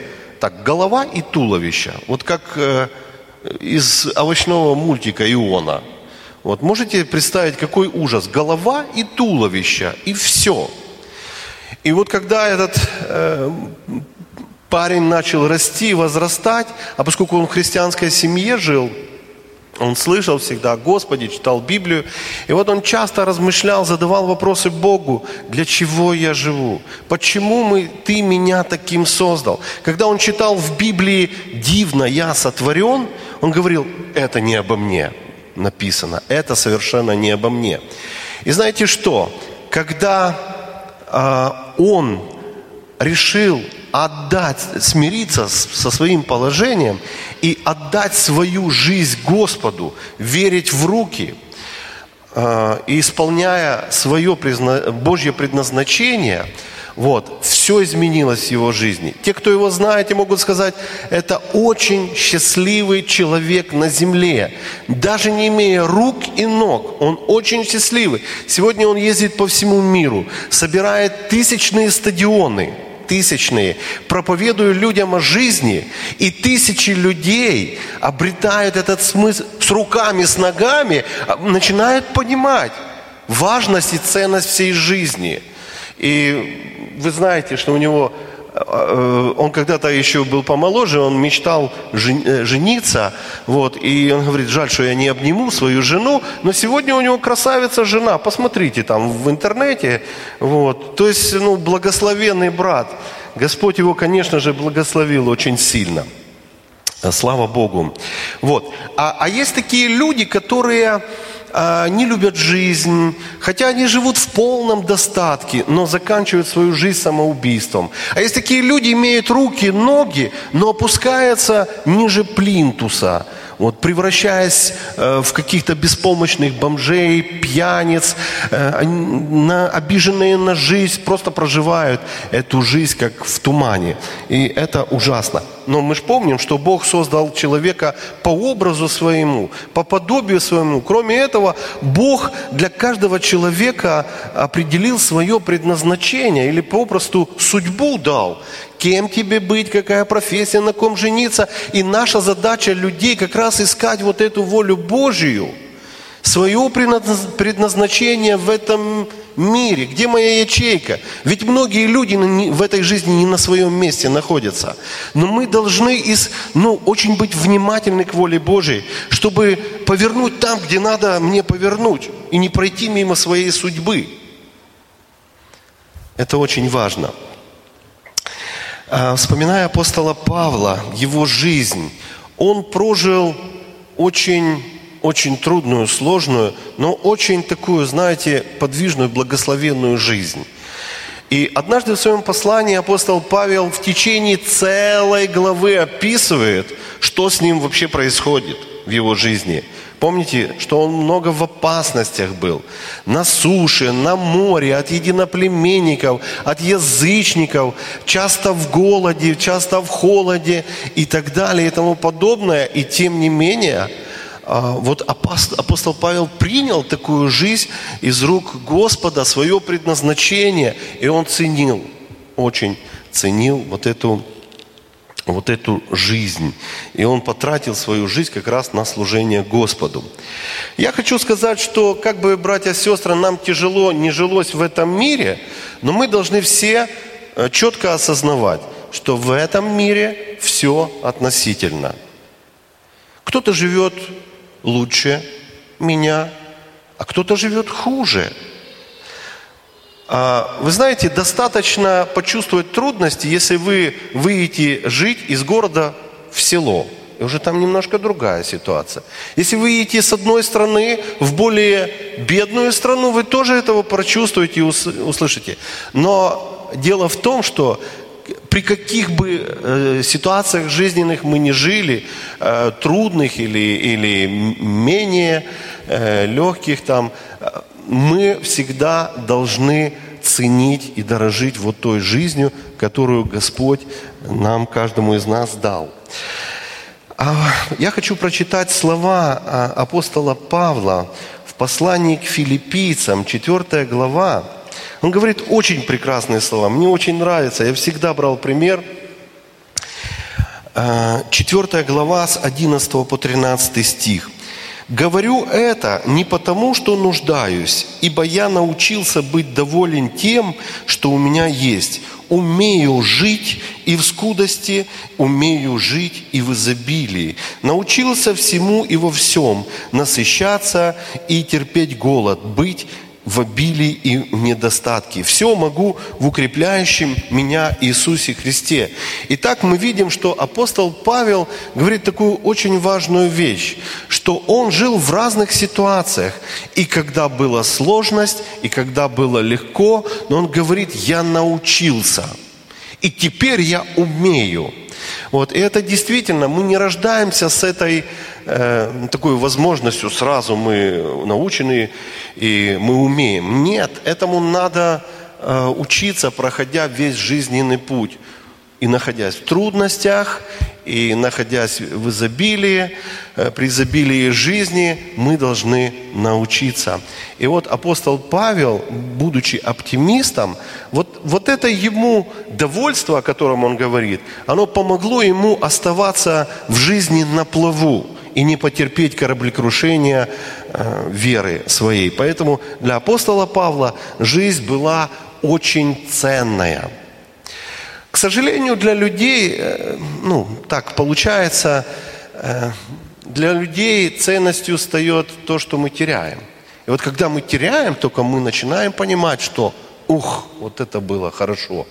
так, голова и туловище. Вот как э, из овощного мультика Иона. Вот можете представить, какой ужас. Голова и туловище, и все. И вот когда этот э, парень начал расти, возрастать, а поскольку он в христианской семье жил, он слышал всегда о Господе, читал Библию. И вот он часто размышлял, задавал вопросы Богу: для чего я живу? Почему мы, ты меня таким создал? Когда он читал в Библии «Дивно я сотворен», он говорил: это не обо мне написано, это совершенно не обо мне. И знаете что? Когда э, он решил отдать, смириться со своим положением и отдать свою жизнь Господу, верить в руки, э, и исполняя свое призна... Божье предназначение, вот, все изменилось в его жизни. Те, кто его знает, и могут сказать: это очень счастливый человек на земле. Даже не имея рук и ног, он очень счастливый. Сегодня он ездит по всему миру, собирает тысячные стадионы, тысячные, проповедуя людям о жизни, и тысячи людей обретают этот смысл с руками, с ногами, начинают понимать важность и ценность всей жизни. И вы знаете, что у него, он когда-то еще был помоложе, он мечтал жениться, вот, и он говорит: жаль, что я не обниму свою жену, но сегодня у него красавица жена, посмотрите там в интернете, вот, то есть, ну, благословенный брат. Господь его, конечно же, благословил очень сильно. Слава Богу. Вот. А, а есть такие люди, которые а, не любят жизнь, хотя они живут в полном достатке, но заканчивают свою жизнь самоубийством. А есть такие люди, имеют руки, ноги, но опускаются ниже плинтуса, вот, превращаясь э, в каких-то беспомощных бомжей, пьяниц, э, на, обиженные на жизнь, просто проживают эту жизнь как в тумане. И это ужасно. Но мы же помним, что Бог создал человека по образу своему, по подобию своему. Кроме этого, Бог для каждого человека определил свое предназначение или попросту судьбу дал. Кем тебе быть, какая профессия, на ком жениться. И наша задача людей как раз искать вот эту волю Божию, свое предназначение в этом мире. Где моя ячейка? Ведь многие люди в этой жизни не на своем месте находятся. Но мы должны ну, очень быть внимательны к воле Божией, чтобы повернуть там, где надо мне повернуть, и не пройти мимо своей судьбы. Это очень важно. Вспоминая апостола Павла, его жизнь, он прожил очень, очень трудную, сложную, но очень такую, знаете, подвижную, благословенную жизнь. И однажды в своем послании апостол Павел в течение целой главы описывает, что с ним вообще происходит в его жизни. Помните, что он много в опасностях был. На суше, на море, от единоплеменников, от язычников, часто в голоде, часто в холоде и так далее и тому подобное. И тем не менее, вот апостол Павел принял такую жизнь из рук Господа, свое предназначение, и он ценил, очень ценил вот эту вот эту жизнь. И он потратил свою жизнь как раз на служение Господу. Я хочу сказать, что, как бы, братья и сестры, нам тяжело не жилось в этом мире, но мы должны все четко осознавать, что в этом мире все относительно. Кто-то живет лучше меня, а кто-то живет хуже. Вы знаете, достаточно почувствовать трудности, если вы выйдете жить из города в село. И уже там немножко другая ситуация. Если вы едете с одной страны в более бедную страну, вы тоже этого прочувствуете и услышите. Но дело в том, что при каких бы э, ситуациях жизненных мы не жили, э, трудных или, или менее э, легких, там, мы всегда должны ценить и дорожить вот той жизнью, которую Господь нам, каждому из нас дал. Я хочу прочитать слова апостола Павла в послании к филиппийцам, четвёртая глава. Он говорит очень прекрасные слова, мне очень нравится, я всегда брал пример. четвёртая глава с одиннадцатого по тринадцатый стих. «Говорю это не потому, что нуждаюсь, ибо я научился быть доволен тем, что у меня есть. Умею жить и в скудости, умею жить и в изобилии. Научился всему и во всем, насыщаться и терпеть голод, быть в обилии и в недостатке. Все могу в укрепляющем меня Иисусе Христе». Итак, мы видим, что апостол Павел говорит такую очень важную вещь, что он жил в разных ситуациях. И когда была сложность, и когда было легко, но он говорит: «Я научился, и теперь я умею». Вот, и это действительно, мы не рождаемся с этой э, такой возможностью, сразу мы научены и мы умеем. Нет, этому надо э, учиться, проходя весь жизненный путь. И находясь в трудностях, и находясь в изобилии, э, при изобилии жизни, мы должны научиться. И вот апостол Павел, будучи оптимистом, вот, вот это ему довольство, о котором он говорит, оно помогло ему оставаться в жизни на плаву и не потерпеть кораблекрушения э, веры своей. Поэтому для апостола Павла жизнь была очень ценная. К сожалению, для людей, ну, так получается, для людей ценностью стает то, что мы теряем. И вот когда мы теряем, только мы начинаем понимать, что, ух, вот это было хорошо.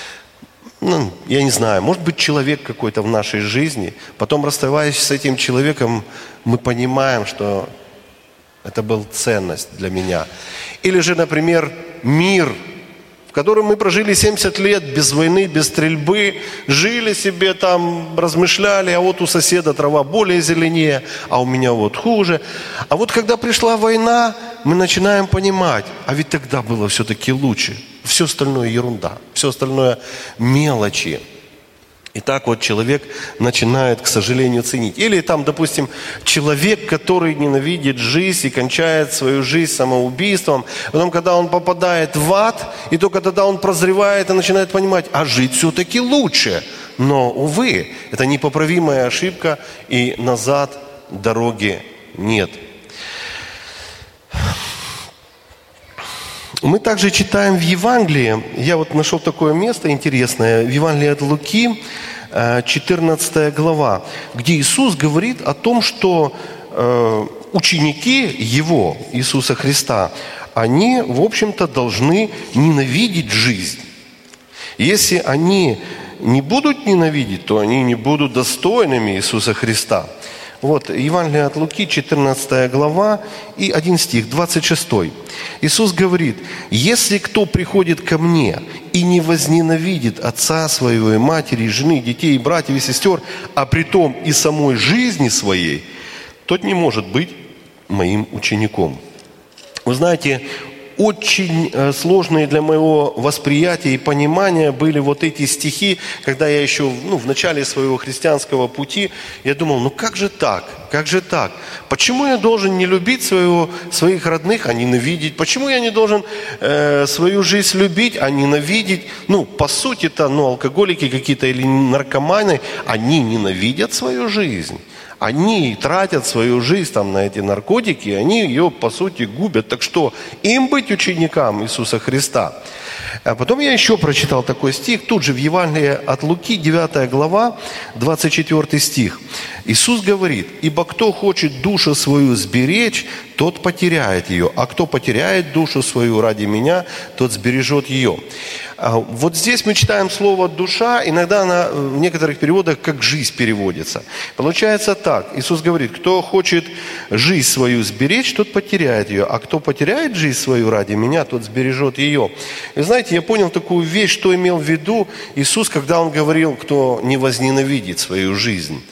Ну, я не знаю, может быть, человек какой-то в нашей жизни, потом, расставаясь с этим человеком, мы понимаем, что это была ценность для меня. Или же, например, мир, в котором мы прожили семьдесят лет без войны, без стрельбы, жили себе там, размышляли, а вот у соседа трава более зеленее, а у меня вот хуже. А вот когда пришла война, мы начинаем понимать, а ведь тогда было все-таки лучше. Все остальное ерунда, все остальное мелочи. И так вот человек начинает, к сожалению, ценить. Или там, допустим, человек, который ненавидит жизнь и кончает свою жизнь самоубийством. Потом, когда он попадает в ад, и только тогда он прозревает и начинает понимать, а жить все-таки лучше. Но, увы, это непоправимая ошибка, и назад дороги нет. Мы также читаем в Евангелии, я вот нашел такое место интересное, в Евангелии от Луки, четырнадцатая глава, где Иисус говорит о том, что ученики Его, Иисуса Христа, они, в общем-то, должны ненавидеть жизнь. Если они не будут ненавидеть, то они не будут достойными Иисуса Христа. Вот, Евангелие от Луки, четырнадцатая глава и один стих, двадцать шестой. Иисус говорит: «Если кто приходит ко мне и не возненавидит отца своего, и матери, и жены, и детей, и братьев, и сестер, а притом и самой жизни своей, тот не может быть моим учеником». Вы знаете, очень сложные для моего восприятия и понимания были вот эти стихи, когда я еще ну, в начале своего христианского пути, я думал, ну как же так, как же так? Почему я должен не любить своего, своих родных, а ненавидеть? Почему я не должен э, свою жизнь любить, а ненавидеть? Ну, по сути-то, ну, алкоголики какие-то или наркоманы, они ненавидят свою жизнь. Они тратят свою жизнь там, на эти наркотики, они ее, по сути, губят. Так что им быть ученикам Иисуса Христа. А потом я еще прочитал такой стих, тут же в Евангелии от Луки, девятая глава, двадцать четвёртый стих. Иисус говорит: «Ибо кто хочет душу свою сберечь, тот потеряет ее, а кто потеряет душу свою ради меня, тот сбережет ее». Вот здесь мы читаем слово «душа», иногда она в некоторых переводах как «жизнь» переводится. Получается так, Иисус говорит: кто хочет жизнь свою сберечь, тот потеряет ее, а кто потеряет жизнь свою ради меня, тот сбережет ее. И знаете, я понял такую вещь, что имел в виду Иисус, когда Он говорил, кто не возненавидит свою жизнь.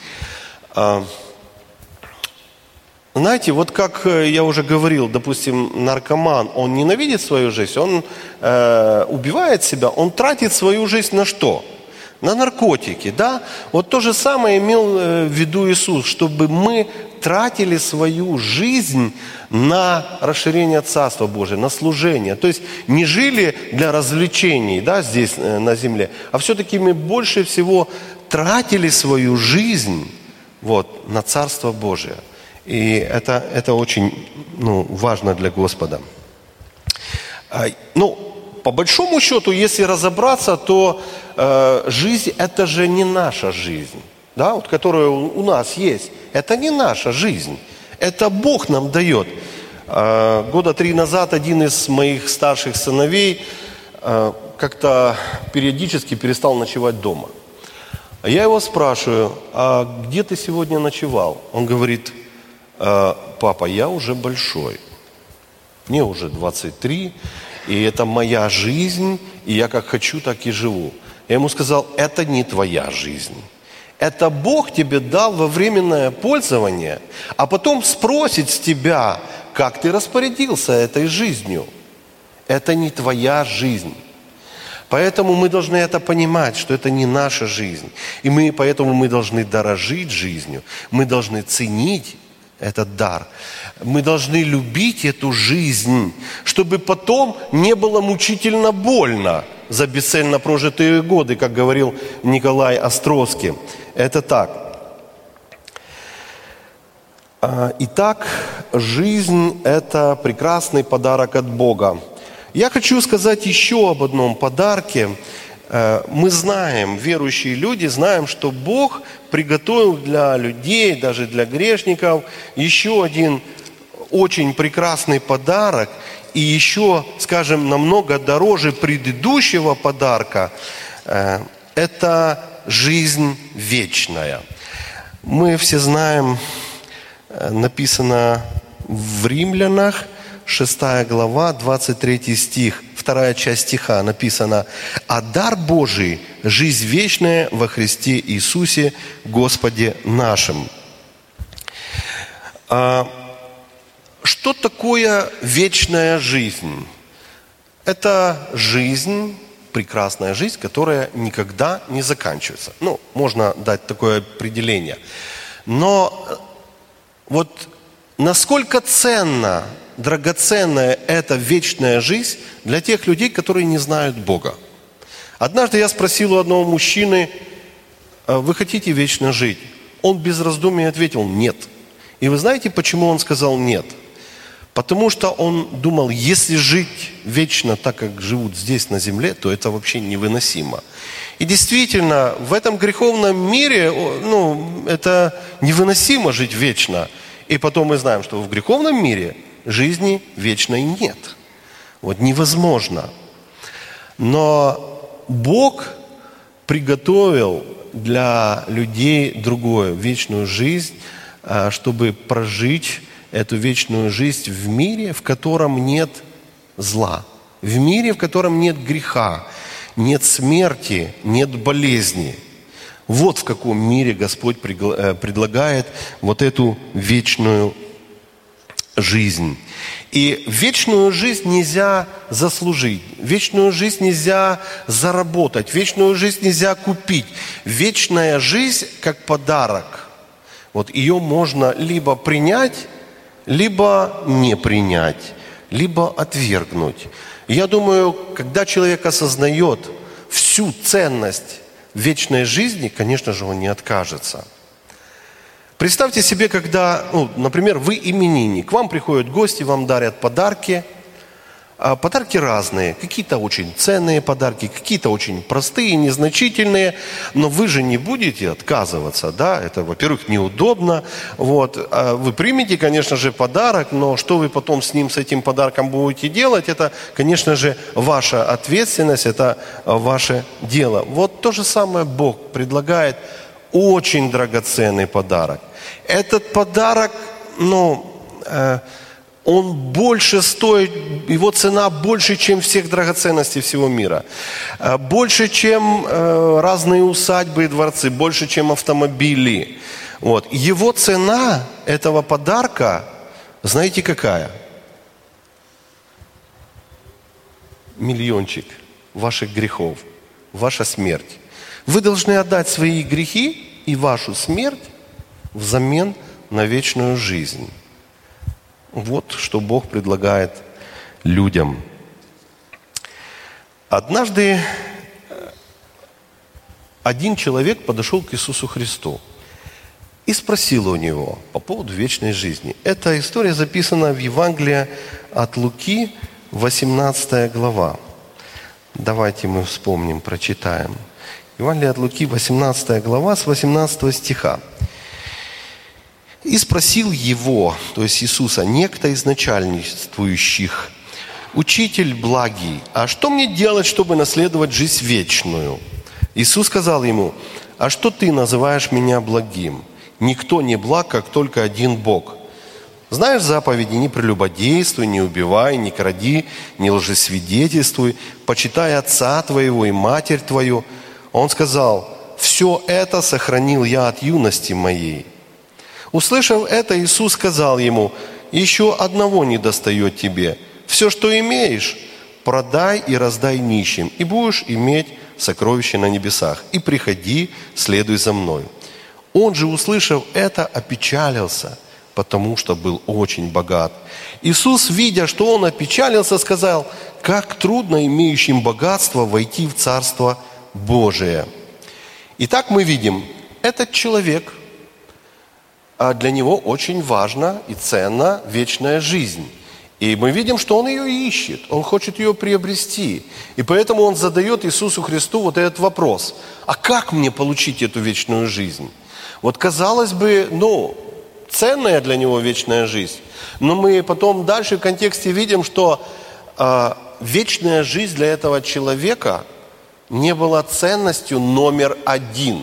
Знаете, вот как я уже говорил, допустим, наркоман, он ненавидит свою жизнь, он э, убивает себя, он тратит свою жизнь на что? На наркотики, да? Вот то же самое имел в виду Иисус, чтобы мы тратили свою жизнь на расширение Царства Божия, на служение. То есть не жили для развлечений, да, здесь на земле, а все-таки мы больше всего тратили свою жизнь вот, на Царство Божие. И это, это очень ну, важно для Господа. А, ну, по большому счету, если разобраться, то э, жизнь – это же не наша жизнь, да, вот, которая у, у нас есть. Это не наша жизнь. Это Бог нам дает. Э, года три назад один из моих старших сыновей э, как-то периодически перестал ночевать дома. Я его спрашиваю: а где ты сегодня ночевал? Он говорит: папа, я уже большой, мне уже двадцать три, и это моя жизнь, и я как хочу, так и живу. Я ему сказал: это не твоя жизнь. Это Бог тебе дал во временное пользование, а потом спросит с тебя, как ты распорядился этой жизнью. Это не твоя жизнь. Поэтому мы должны это понимать, что это не наша жизнь. И мы, поэтому мы должны дорожить жизнью. Мы должны ценить этот дар. Мы должны любить эту жизнь, чтобы потом не было мучительно больно за бесцельно прожитые годы, как говорил Николай Островский. Это так. Итак, жизнь – это прекрасный подарок от Бога. Я хочу сказать еще об одном подарке. Мы знаем, верующие люди, знаем, что Бог приготовил для людей, даже для грешников, еще один очень прекрасный подарок. И еще, скажем, намного дороже предыдущего подарка – это жизнь вечная. Мы все знаем, написано в Римлянах, шестая глава, двадцать третий стих, вторая часть стиха написано: «А дар Божий – жизнь вечная во Христе Иисусе, Господе нашим». А что такое вечная жизнь? Это жизнь, прекрасная жизнь, которая никогда не заканчивается. Ну, можно дать такое определение. Но вот насколько ценно, драгоценная эта вечная жизнь для тех людей, которые не знают Бога. Однажды я спросил у одного мужчины: вы хотите вечно жить? Он без раздумий ответил: нет. И вы знаете, почему он сказал нет? Потому что он думал, если жить вечно так, как живут здесь на земле, то это вообще невыносимо. И действительно, в этом греховном мире, ну, это невыносимо жить вечно. И потом мы знаем, что в греховном мире жизни вечной нет. Вот невозможно. Но Бог приготовил для людей другое, вечную жизнь, чтобы прожить эту вечную жизнь в мире, в котором нет зла, в мире, в котором нет греха, нет смерти, нет болезни. Вот в каком мире Господь предлагает вот эту вечную жизнь. И вечную жизнь нельзя заслужить, вечную жизнь нельзя заработать, вечную жизнь нельзя купить. Вечная жизнь как подарок. Вот ее можно либо принять, либо не принять, либо отвергнуть. Я думаю, когда человек осознает всю ценность вечной жизни, конечно же, он не откажется. Представьте себе, когда, ну, например, вы именинник, к вам приходят гости, вам дарят подарки. А подарки разные, какие-то очень ценные подарки, какие-то очень простые, незначительные, но вы же не будете отказываться, да, это, во-первых, неудобно, вот, вы примете, конечно же, подарок, но что вы потом с ним, с этим подарком будете делать, это, конечно же, ваша ответственность, это ваше дело. Вот то же самое Бог предлагает, очень драгоценный подарок. Этот подарок, ну, э, он больше стоит, его цена больше, чем всех драгоценностей всего мира. Больше, чем разные усадьбы и дворцы, больше, чем автомобили. Вот. Его цена этого подарка, знаете какая? Миллиончик ваших грехов, ваша смерть. Вы должны отдать свои грехи и вашу смерть взамен на вечную жизнь. Вот что Бог предлагает людям. Однажды один человек подошел к Иисусу Христу и спросил у него по поводу вечной жизни. Эта история записана в Евангелии от Луки, восемнадцатая глава. Давайте мы вспомним, прочитаем. Евангелие от Луки, восемнадцатая глава, с восемнадцатого стиха. «И спросил его, то есть Иисуса, некто из начальствующих: Учитель благий, а что мне делать, чтобы наследовать жизнь вечную? Иисус сказал ему: а что ты называешь меня благим? Никто не благ, как только один Бог. Знаешь заповеди: не прелюбодействуй, не убивай, не кради, не лжесвидетельствуй, почитай отца твоего и матерь твою. Он сказал: все это сохранил я от юности моей. Услышав это, Иисус сказал ему: еще одного недостает тебе. Все, что имеешь, продай и раздай нищим, и будешь иметь сокровища на небесах. И приходи, следуй за мной. Он же, услышав это, опечалился, потому что был очень богат. Иисус, видя, что он опечалился, сказал: как трудно имеющим богатство войти в Царство Божие. Итак, мы видим, этот человек, а для него очень важна и ценна вечная жизнь. И мы видим, что он ее ищет, он хочет ее приобрести. И поэтому он задает Иисусу Христу вот этот вопрос: а как мне получить эту вечную жизнь? Вот казалось бы, ну, ценная для него вечная жизнь. Но мы потом дальше в контексте видим, что э, вечная жизнь для этого человека не была ценностью номер один.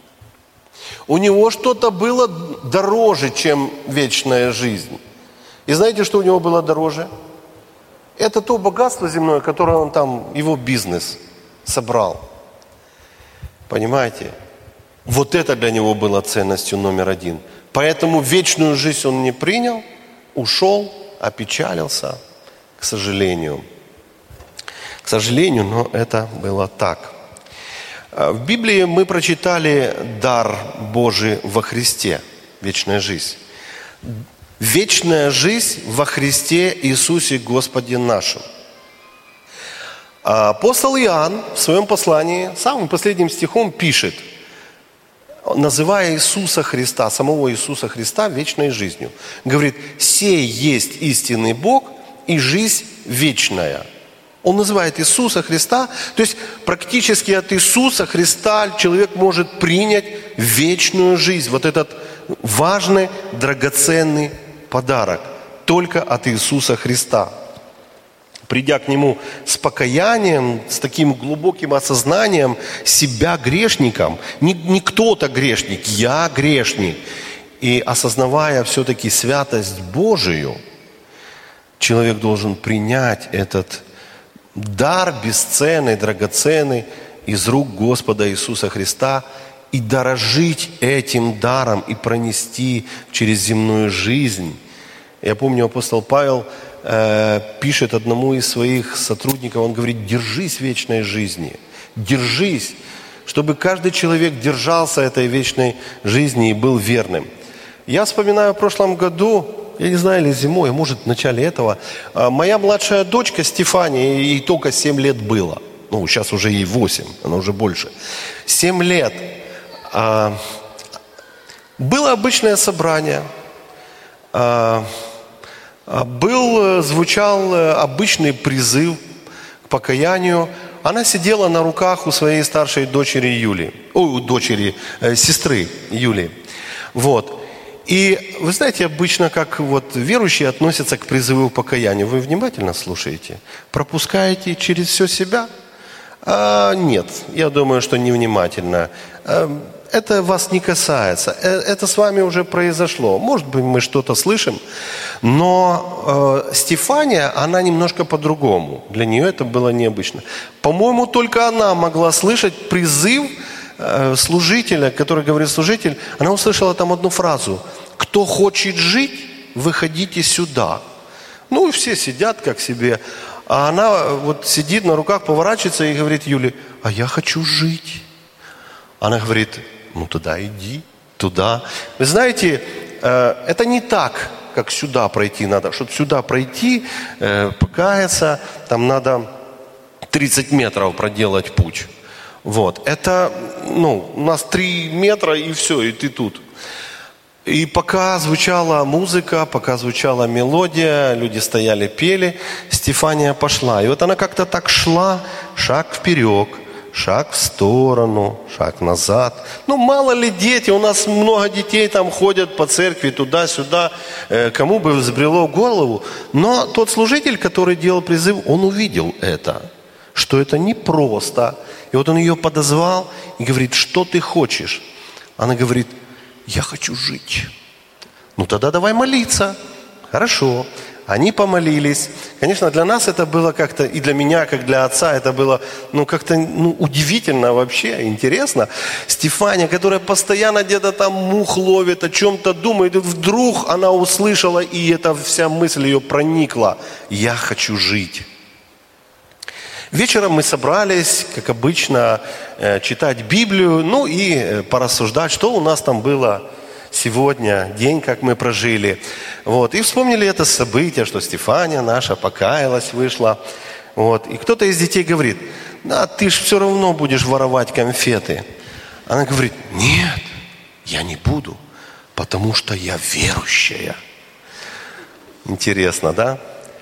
У него что-то было дороже, чем вечная жизнь. И знаете, что у него было дороже? Это то богатство земное, которое он там, его бизнес собрал. Понимаете? Вот это для него было ценностью номер один. Поэтому вечную жизнь он не принял, ушел, опечалился, к сожалению. К сожалению, но это было так. В Библии мы прочитали дар Божий во Христе, вечная жизнь. Вечная жизнь во Христе Иисусе Господе нашим. Апостол Иоанн в своем послании, самым последним стихом пишет, называя Иисуса Христа, самого Иисуса Христа вечной жизнью. Говорит: «Сей есть истинный Бог и жизнь вечная». Он называет Иисуса Христа, то есть практически от Иисуса Христа человек может принять вечную жизнь. Вот этот важный, драгоценный подарок только от Иисуса Христа. Придя к Нему с покаянием, с таким глубоким осознанием себя грешником, не, не кто-то грешник, я грешник, и осознавая все-таки святость Божию, человек должен принять этот дар бесценный, драгоценный из рук Господа Иисуса Христа и дорожить этим даром и пронести через земную жизнь. Я помню, апостол Павел э, пишет одному из своих сотрудников, он говорит: держись вечной жизни, держись, чтобы каждый человек держался этой вечной жизни и был верным. Я вспоминаю в прошлом году, я не знаю, или зимой, а может в начале этого, э, моя младшая дочка Стефания, ей только семь лет было, ну сейчас уже ей восемь, она уже больше, семь лет. Э, было обычное собрание, э, Был, звучал обычный призыв к покаянию. Она сидела на руках у своей старшей дочери Юли, ой, у дочери, э, сестры Юли. Вот. И вы знаете, обычно как вот верующие относятся к призыву к покаянию. Вы внимательно слушаете? Пропускаете через все себя? А, нет, я думаю, что невнимательно. А, это вас не касается. Это с вами уже произошло. Может быть, мы что-то слышим, но э, Стефания, она немножко по-другому. Для нее это было необычно. По-моему, только она могла слышать призыв э, служителя, который говорит служитель. Она услышала там одну фразу: «Кто хочет жить, выходите сюда». Ну и все сидят как себе. А она вот сидит на руках, поворачивается и говорит Юле: «А я хочу жить». Она говорит: ну туда иди, туда. Вы знаете, это не так, как сюда пройти надо. Чтобы сюда пройти, покаяться, там надо тридцать метров проделать путь. Вот. Это, ну, у нас три метра и все, и ты тут. И пока звучала музыка, пока звучала мелодия, люди стояли, пели, Стефания пошла. И вот она как-то так шла, шаг вперед, шаг в сторону, шаг назад. Ну, мало ли дети, у нас много детей там ходят по церкви туда-сюда, кому бы взбрело в голову. Но тот служитель, который делал призыв, он увидел это, что это непросто. И вот он ее подозвал и говорит: что ты хочешь? Она говорит: я хочу жить. Ну тогда давай молиться. Хорошо. Они помолились. Конечно, для нас это было как-то, и для меня, как для отца, это было, ну, как-то, ну, удивительно вообще, интересно. Стефания, которая постоянно где-то там мух ловит, о чем-то думает, и вдруг она услышала, и эта вся мысль ее проникла: я хочу жить. Вечером мы собрались, как обычно, читать Библию, ну и порассуждать, что у нас там было сегодня, день, как мы прожили. Вот. И вспомнили это событие, что Стефания наша покаялась, вышла. Вот. И кто-то из детей говорит: да, ты ж все равно будешь воровать конфеты. Она говорит: нет, я не буду, потому что я верующая. Интересно, да?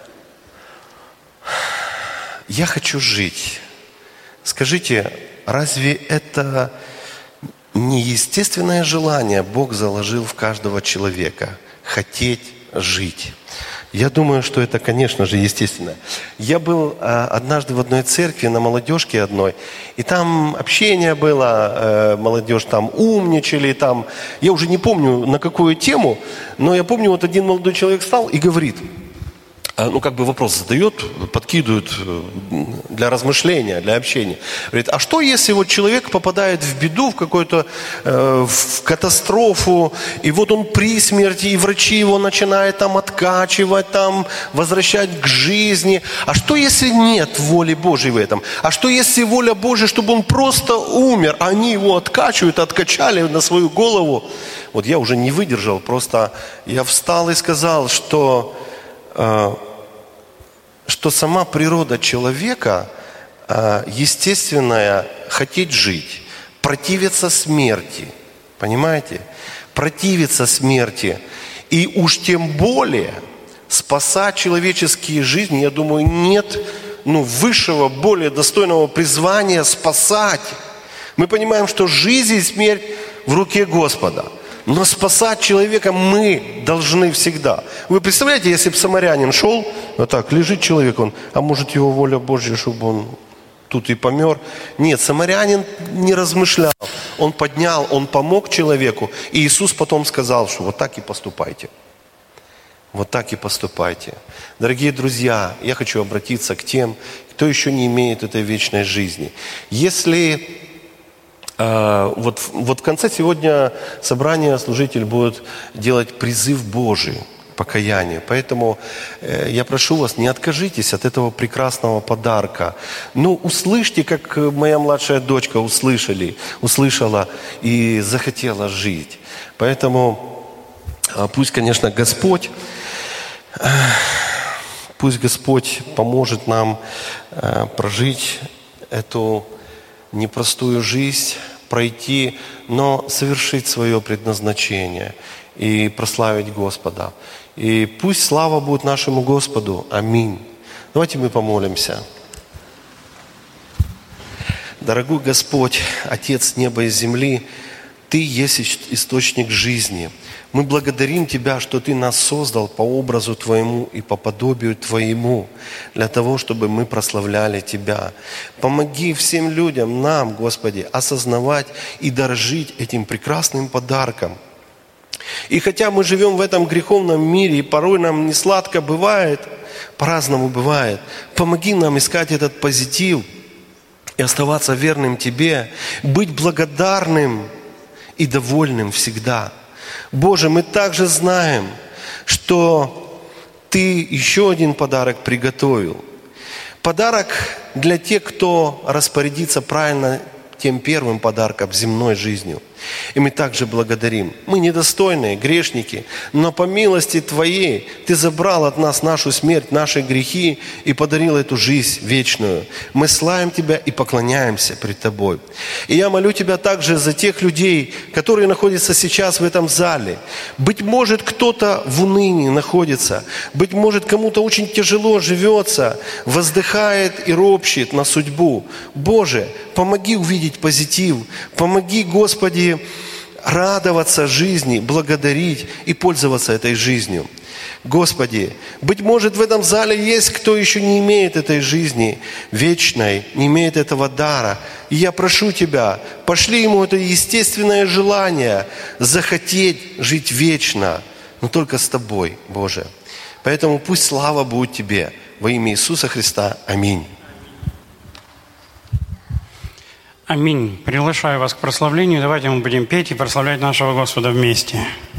Я хочу жить. Скажите, разве это не естественное желание Бог заложил в каждого человека? Хотеть жить. Я думаю, что это, конечно же, естественно. Я был а, однажды в одной церкви, на молодежке одной, и там общение было, э, молодежь там умничали, там, я уже не помню, на какую тему, но я помню, вот один молодой человек встал и говорит, ну, как бы вопрос задает, подкидывают для размышления, для общения. Говорит: а что, если вот человек попадает в беду, в какую-то, э, в катастрофу, и вот он при смерти, и врачи его начинают там откачивать, там, возвращать к жизни. А что, если нет воли Божьей в этом? А что, если воля Божья, чтобы он просто умер, а они его откачивают, откачали на свою голову? Вот я уже не выдержал, просто я встал и сказал, что... Э, что сама природа человека э, естественная хотеть жить, противиться смерти, понимаете? Противиться смерти. И уж тем более спасать человеческие жизни, я думаю, нет ну, высшего, более достойного призвания спасать. Мы понимаем, что жизнь и смерть в руке Господа. Но спасать человека мы должны всегда. Вы представляете, если бы самарянин шел, вот так, лежит человек, он, а может его воля Божья, чтобы он тут и помер? Нет, самарянин не размышлял. Он поднял, он помог человеку. И Иисус потом сказал, что вот так и поступайте. Вот так и поступайте. Дорогие друзья, я хочу обратиться к тем, кто еще не имеет этой вечной жизни. Если... Вот, вот в конце сегодня собрания служитель будет делать призыв Божий, покаяние. Поэтому я прошу вас, не откажитесь от этого прекрасного подарка. Ну, услышьте, как моя младшая дочка услышали, услышала и захотела жить. Поэтому пусть, конечно, Господь, пусть Господь поможет нам прожить эту непростую жизнь, пройти, но совершить свое предназначение и прославить Господа. И пусть слава будет нашему Господу. Аминь. Давайте мы помолимся. Дорогой Господь, Отец неба и земли, Ты есть источник жизни. Мы благодарим Тебя, что Ты нас создал по образу Твоему и по подобию Твоему, для того, чтобы мы прославляли Тебя. Помоги всем людям, нам, Господи, осознавать и дорожить этим прекрасным подарком. И хотя мы живем в этом греховном мире, и порой нам не сладко бывает, по-разному бывает, помоги нам искать этот позитив и оставаться верным Тебе, быть благодарным и довольным всегда. Боже, мы также знаем, что Ты еще один подарок приготовил. Подарок для тех, кто распорядится правильно тем первым подарком, земной жизнью. И мы также благодарим. Мы недостойные, грешники, но по милости Твоей Ты забрал от нас нашу смерть, наши грехи и подарил эту жизнь вечную. Мы славим Тебя и поклоняемся пред Тобой. И я молю Тебя также за тех людей, которые находятся сейчас в этом зале. Быть может, кто-то в унынии находится, быть может, кому-то очень тяжело живется, воздыхает и ропщет на судьбу. Боже, помоги увидеть позитив, помоги, Господи, радоваться жизни, благодарить и пользоваться этой жизнью. Господи, быть может, в этом зале есть кто еще не имеет этой жизни вечной, не имеет этого дара. И я прошу Тебя, пошли ему это естественное желание захотеть жить вечно, но только с Тобой, Боже. Поэтому пусть слава будет Тебе во имя Иисуса Христа. Аминь. Аминь. Приглашаю вас к прославлению. Давайте мы будем петь и прославлять нашего Господа вместе.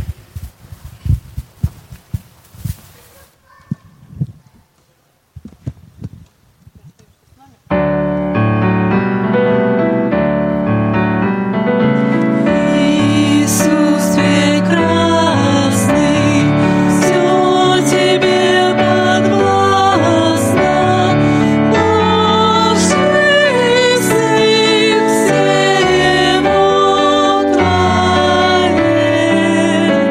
Иисус прекрасный, все Тебе подвластно, Божий Сын всего творец.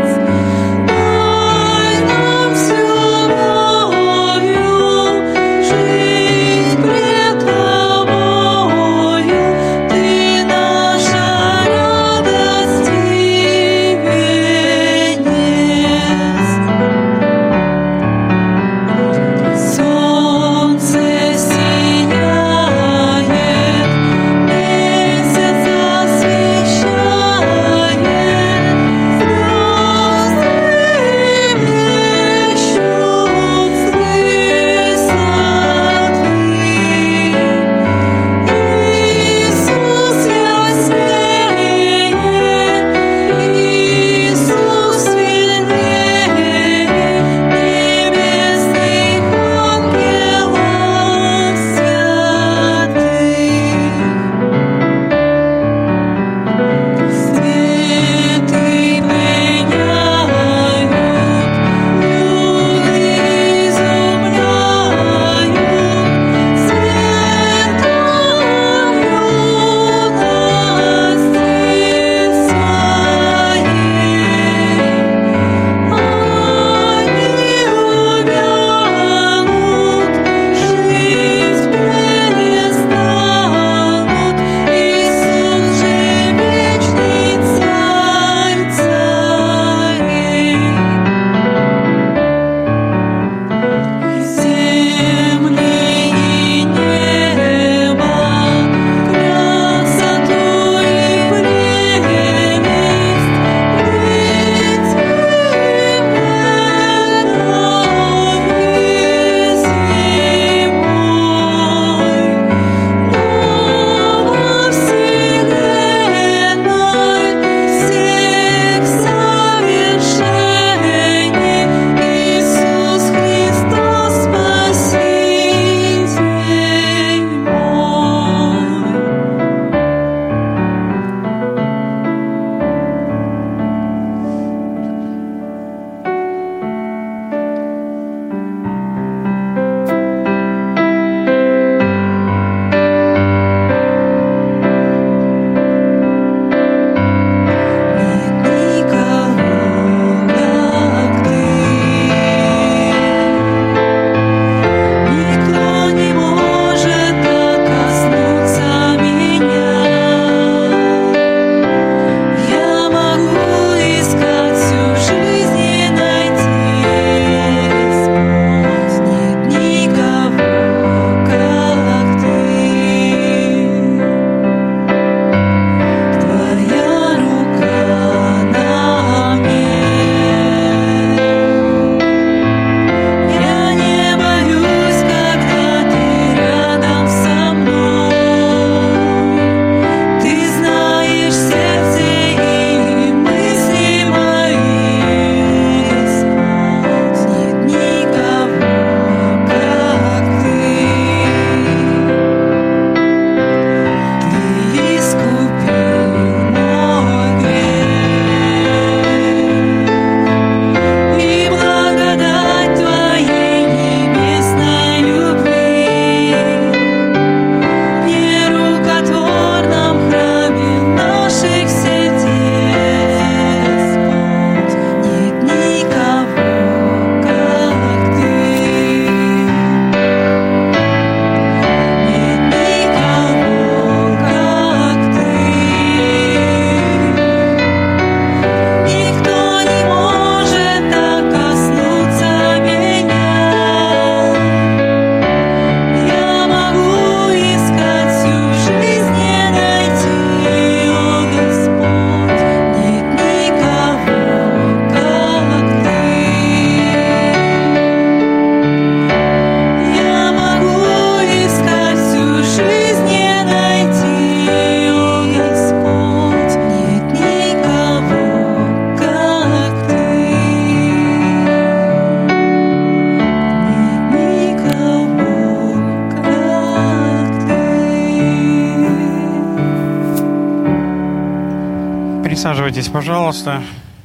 Присаживайтесь, пожалуйста.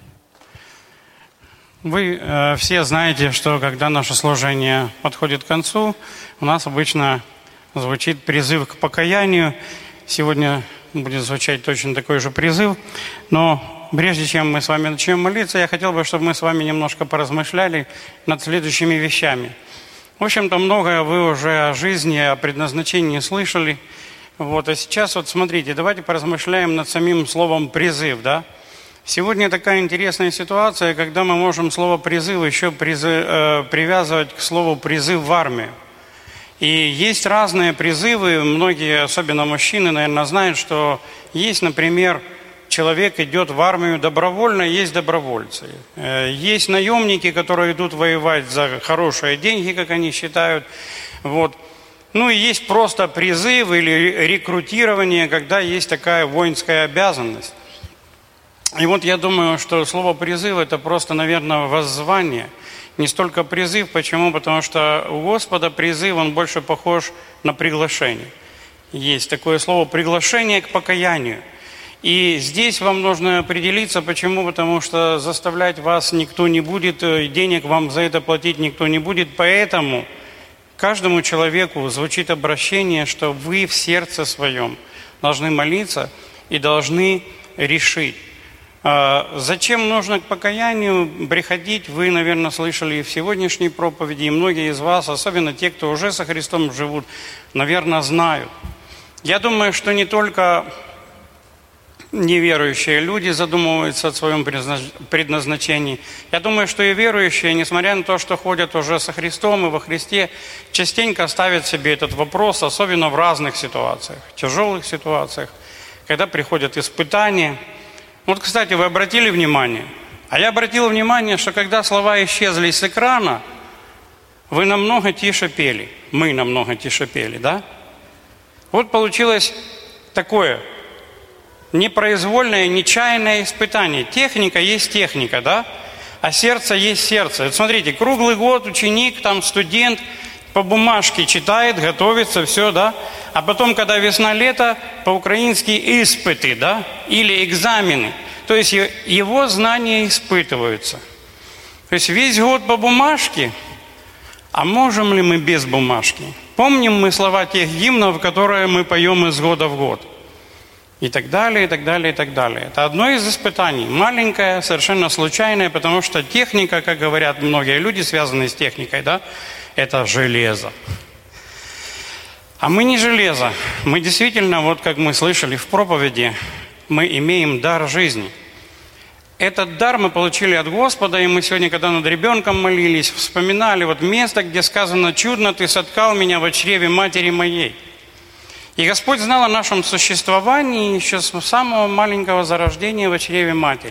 Вы э, все знаете, что когда наше служение подходит к концу, у нас обычно звучит призыв к покаянию. Сегодня будет звучать точно такой же призыв. Но прежде чем мы с вами начнем молиться, я хотел бы, чтобы мы с вами немножко поразмышляли над следующими вещами. В общем-то, многое вы уже о жизни, о предназначении слышали. Вот, а сейчас вот смотрите, давайте поразмышляем над самим словом «призыв», да? Сегодня такая интересная ситуация, когда мы можем слово «призыв» еще призыв, э, привязывать к слову «призыв в армию». И есть разные призывы, многие, особенно мужчины, наверное, знают, что есть, например, человек идет в армию добровольно, есть добровольцы. Э, есть наемники, которые идут воевать за хорошие деньги, как они считают, вот. Ну и есть просто призыв или рекрутирование, когда есть такая воинская обязанность. И вот я думаю, что слово «призыв» – это просто, наверное, воззвание. Не столько призыв. Почему? Потому что у Господа призыв, он больше похож на приглашение. Есть такое слово «приглашение к покаянию». И здесь вам нужно определиться. Почему? Потому что заставлять вас никто не будет, денег вам за это платить никто не будет. Поэтому каждому человеку звучит обращение, что вы в сердце своем должны молиться и должны решить. Зачем нужно к покаянию приходить, вы, наверное, слышали и в сегодняшней проповеди, и многие из вас, особенно те, кто уже со Христом живут, наверное, знают. Я думаю, что не только неверующие люди задумываются о своем предназначении. Я думаю, что и верующие, несмотря на то, что ходят уже со Христом и во Христе, частенько ставят себе этот вопрос, особенно в разных ситуациях, тяжелых ситуациях, когда приходят испытания. Вот, кстати, вы обратили внимание? А я обратил внимание, что когда слова исчезли с экрана, вы намного тише пели. Мы намного тише пели, да? Вот получилось такое непроизвольное, нечаянное испытание. Техника есть техника, да? А сердце есть сердце. Вот смотрите, круглый год ученик, там студент по бумажке читает, готовится, все, да? А потом, когда весна-лето, по-украински испыты, да? Или экзамены. То есть его знания испытываются. То есть весь год по бумажке, а можем ли мы без бумажки? Помним мы слова тех гимнов, которые мы поем из года в год? И так далее, и так далее, и так далее. Это одно из испытаний. Маленькое, совершенно случайное, потому что техника, как говорят многие люди, связанные с техникой, да, это железо. А мы не железо. Мы действительно, вот как мы слышали в проповеди, мы имеем дар жизни. Этот дар мы получили от Господа, и мы сегодня, когда над ребенком молились, вспоминали вот место, где сказано: «Чудно ты соткал меня в чреве матери моей». И Господь знал о нашем существовании еще с самого маленького зарождения в чреве матери.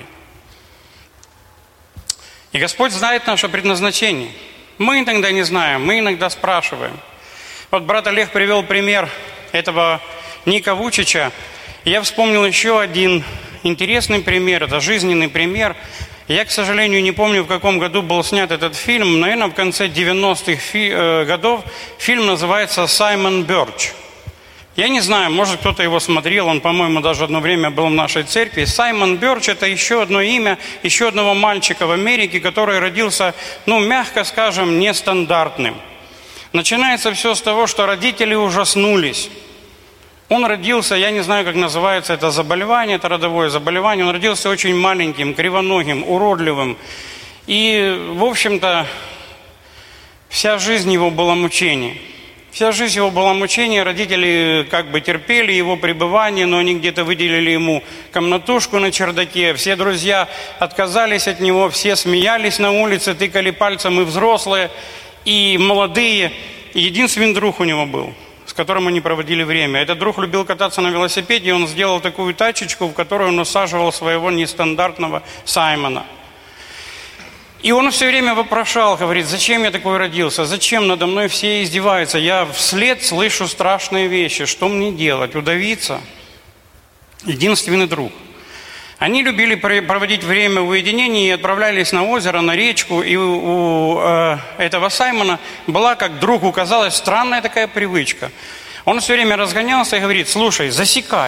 И Господь знает наше предназначение. Мы иногда не знаем, мы иногда спрашиваем. Вот брат Олег привел пример этого Ника Вучича. Я вспомнил еще один интересный пример, это жизненный пример. Я, к сожалению, не помню, в каком году был снят этот фильм. Наверное, в конце девяностых фи- годов. Фильм называется «Саймон Бёрч». Я не знаю, может, кто-то его смотрел, он, по-моему, даже одно время был в нашей церкви. Саймон Бёрч – это еще одно имя, еще одного мальчика в Америке, который родился, ну, мягко скажем, нестандартным. Начинается все с того, что родители ужаснулись. Он родился, я не знаю, как называется это заболевание, это родовое заболевание, он родился очень маленьким, кривоногим, уродливым. И, в общем-то, вся жизнь его была мучением. Вся жизнь его была мучение, родители как бы терпели его пребывание, но они где-то выделили ему комнатушку на чердаке, все друзья отказались от него, все смеялись на улице, тыкали пальцем и взрослые, и молодые. И единственный друг у него был, с которым они проводили время. Этот друг любил кататься на велосипеде, и он сделал такую тачечку, в которую он усаживал своего нестандартного Саймона. И он все время вопрошал, говорит: зачем я такой родился, зачем надо мной все издеваются, я вслед слышу страшные вещи, что мне делать, удавиться? Единственный друг. Они любили проводить время в уединении и отправлялись на озеро, на речку, и у, у э, этого Саймона была, как другу казалось, странная такая привычка. Он все время разгонялся и говорит: слушай, засекай,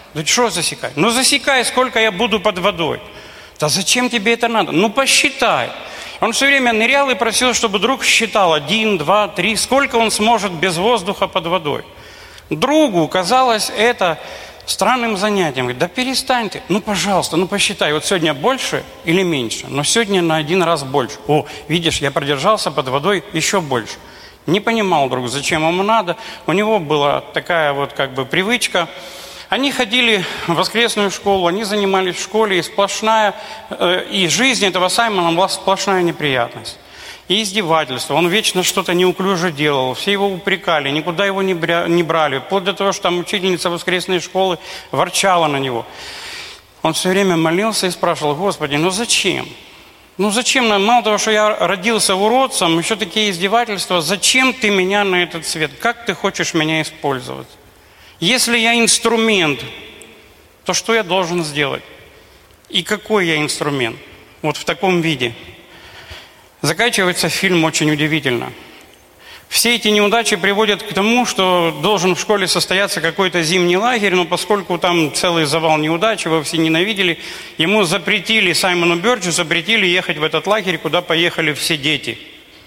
Да что засекать? Ну засекай, сколько я буду под водой. Да зачем тебе это надо? Ну посчитай. Он все время нырял и просил, чтобы друг считал один, два, три, сколько он сможет без воздуха под водой. Другу казалось это странным занятием. Говорит, да перестань ты. Ну, пожалуйста, ну посчитай. Вот сегодня больше или меньше? Но сегодня на один раз больше. О, видишь, я продержался под водой еще больше. Не понимал друг, зачем ему надо. У него была такая вот как бы привычка. Они ходили в воскресную школу, они занимались в школе, и сплошная, э, и жизнь этого Саймона была сплошная неприятность. И издевательство. Он вечно что-то неуклюже делал, все его упрекали, никуда его не, бря, не брали. Вплоть до того, что там учительница воскресной школы ворчала на него. Он все время молился и спрашивал, Господи, ну зачем? Ну зачем нам, мало того, что я родился уродцем, еще такие издевательства, зачем ты меня на этот свет? Как ты хочешь меня использовать? Если я инструмент, то что я должен сделать? И какой я инструмент? Вот в таком виде. Заканчивается фильм очень удивительно. Все эти неудачи приводят к тому, что должен в школе состояться какой-то зимний лагерь, но поскольку там целый завал неудач, его все ненавидели, ему запретили, Саймону Бёрчу запретили ехать в этот лагерь, куда поехали все дети.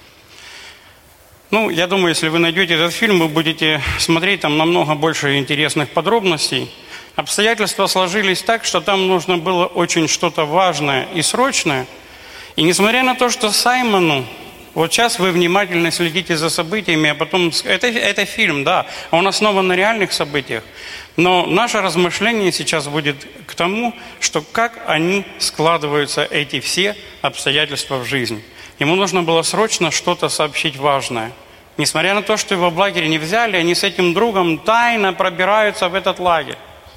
Ну, я думаю, если вы найдете этот фильм, вы будете смотреть там намного больше интересных подробностей. Обстоятельства сложились так, что там нужно было очень что-то важное и срочное. И несмотря на то, что Саймону, вот сейчас вы внимательно следите за событиями, а потом... Это, это фильм, да, он основан на реальных событиях. Но наше размышление сейчас будет к тому, что как они складываются, эти все обстоятельства в жизни. Ему нужно было срочно что-то сообщить важное. Несмотря на то, что его в лагерь не взяли, они с этим другом тайно пробираются в этот лагерь.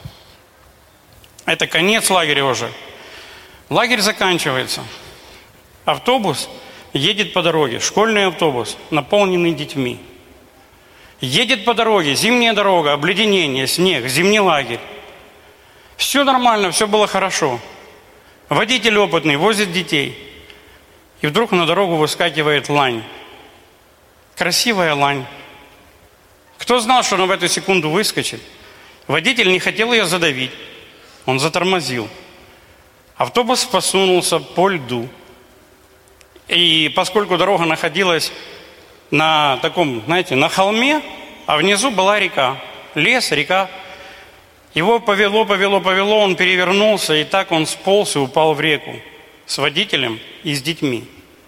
Это конец лагеря уже. Лагерь заканчивается. Автобус едет по дороге, школьный автобус, наполненный детьми. Едет по дороге, зимняя дорога, обледенение, снег, зимний лагерь. Все нормально, все было хорошо. Водитель опытный, возит детей. И вдруг на дорогу выскакивает лань. Красивая лань. Кто знал, что она в эту секунду выскочит? Водитель не хотел ее задавить. Он затормозил. Автобус посунулся по льду. И поскольку дорога находилась на таком, знаете, на холме, а внизу была река. Лес, река. Его повело, повело, повело, он перевернулся, и так он сполз и упал в реку с водителем и с детьми.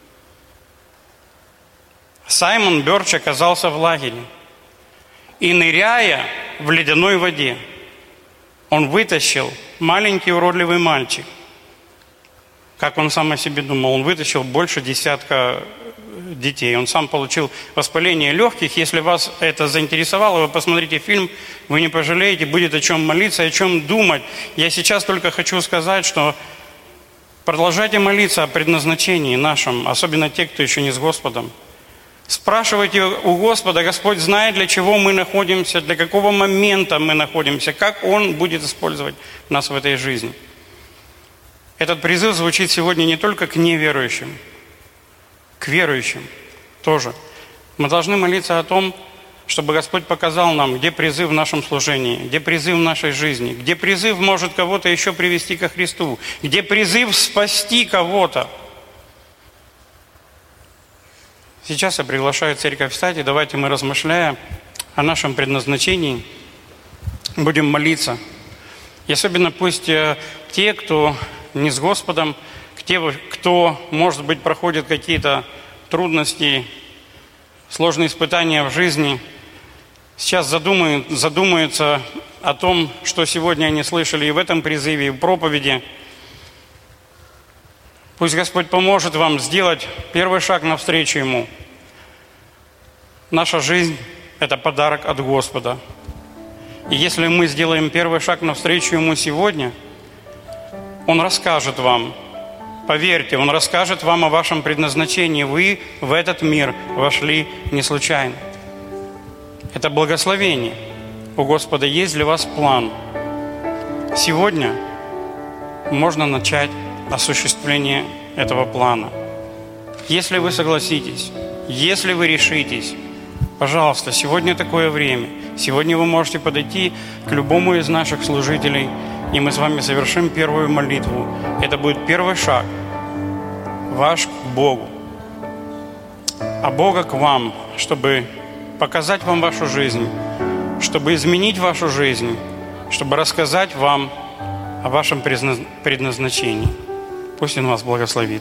Саймон Бёрч оказался в лагере. И ныряя в ледяной воде, он вытащил маленький уродливый мальчик. Как он сам о себе думал, он вытащил больше десятка детей. Он сам получил воспаление легких. Если вас это заинтересовало, вы посмотрите фильм, вы не пожалеете, будет о чем молиться, о чем думать. Я сейчас только хочу сказать, что продолжайте молиться о предназначении нашем, особенно те, кто еще не с Господом. Спрашивайте у Господа, Господь знает, для чего мы находимся, для какого момента мы находимся, как Он будет использовать нас в этой жизни. Этот призыв звучит сегодня не только к неверующим, к верующим тоже. Мы должны молиться о том, чтобы Господь показал нам, где призыв в нашем служении, где призыв в нашей жизни, где призыв может кого-то еще привести ко Христу, где призыв спасти кого-то. Сейчас я приглашаю церковь встать, и давайте мы, размышляя о нашем предназначении, будем молиться. И особенно пусть те, кто не с Господом, те, кто, может быть, проходит какие-то трудности, сложные испытания в жизни, сейчас задумают, задумаются о том, что сегодня они слышали и в этом призыве, и в проповеди. Пусть Господь поможет вам сделать первый шаг навстречу Ему. Наша жизнь – это подарок от Господа. И если мы сделаем первый шаг навстречу Ему сегодня, Он расскажет вам, поверьте, Он расскажет вам о вашем предназначении. Вы в этот мир вошли не случайно. Это благословение. У Господа есть для вас план. Сегодня можно начать осуществление этого плана. Если вы согласитесь, если вы решитесь, пожалуйста, сегодня такое время. Сегодня вы можете подойти к любому из наших служителей, и мы с вами совершим первую молитву. Это будет первый шаг ваш к Богу, а Бога к вам, чтобы показать вам вашу жизнь, чтобы изменить вашу жизнь, чтобы рассказать вам о вашем предназначении. Пусть Он вас благословит.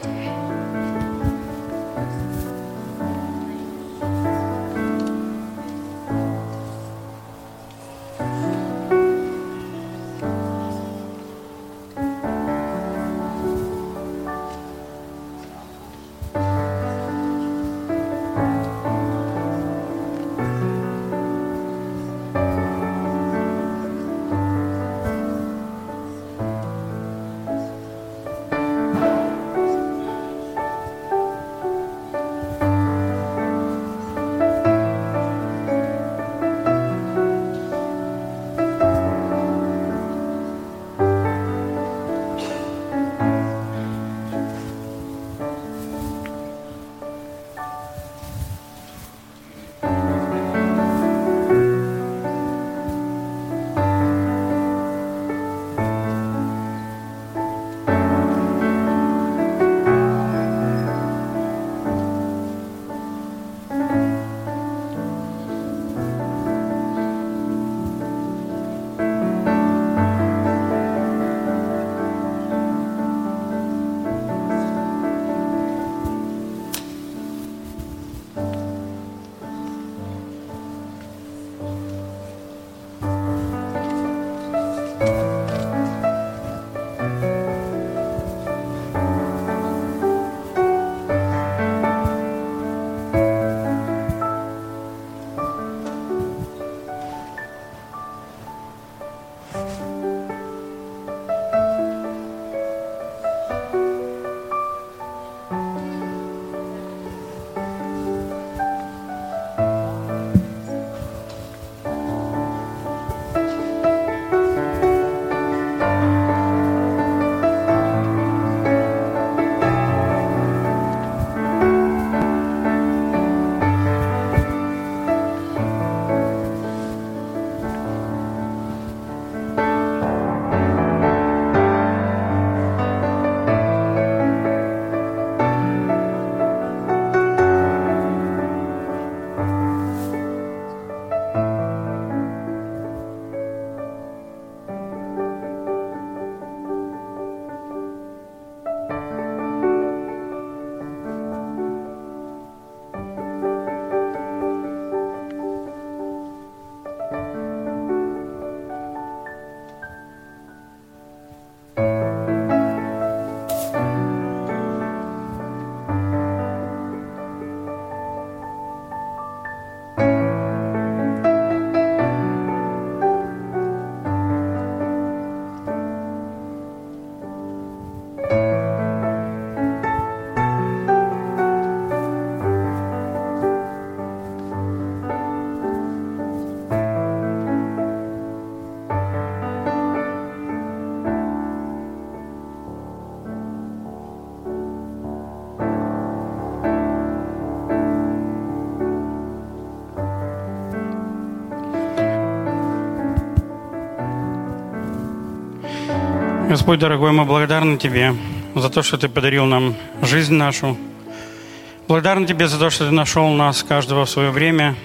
Господь, дорогой, мы благодарны Тебе за то, что Ты подарил нам жизнь нашу. Благодарны Тебе за то, что Ты нашел нас, каждого в свое время.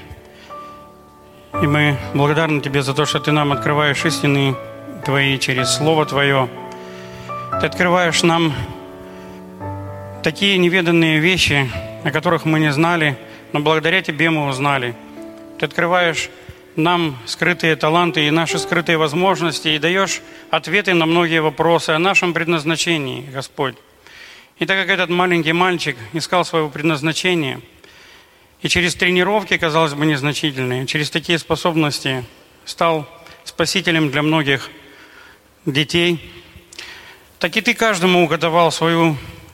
И мы благодарны Тебе за то, что Ты нам открываешь истины Твои через Слово Твое. Ты открываешь нам такие неведанные вещи, о которых мы не знали, но благодаря Тебе мы узнали. Ты открываешь нам скрытые таланты и наши скрытые возможности и даешь ответы на многие вопросы о нашем предназначении, Господь. И так как этот маленький мальчик искал своего предназначения, и через тренировки, казалось бы, незначительные, через такие способности стал спасителем для многих детей, так и Ты каждому уготовал свою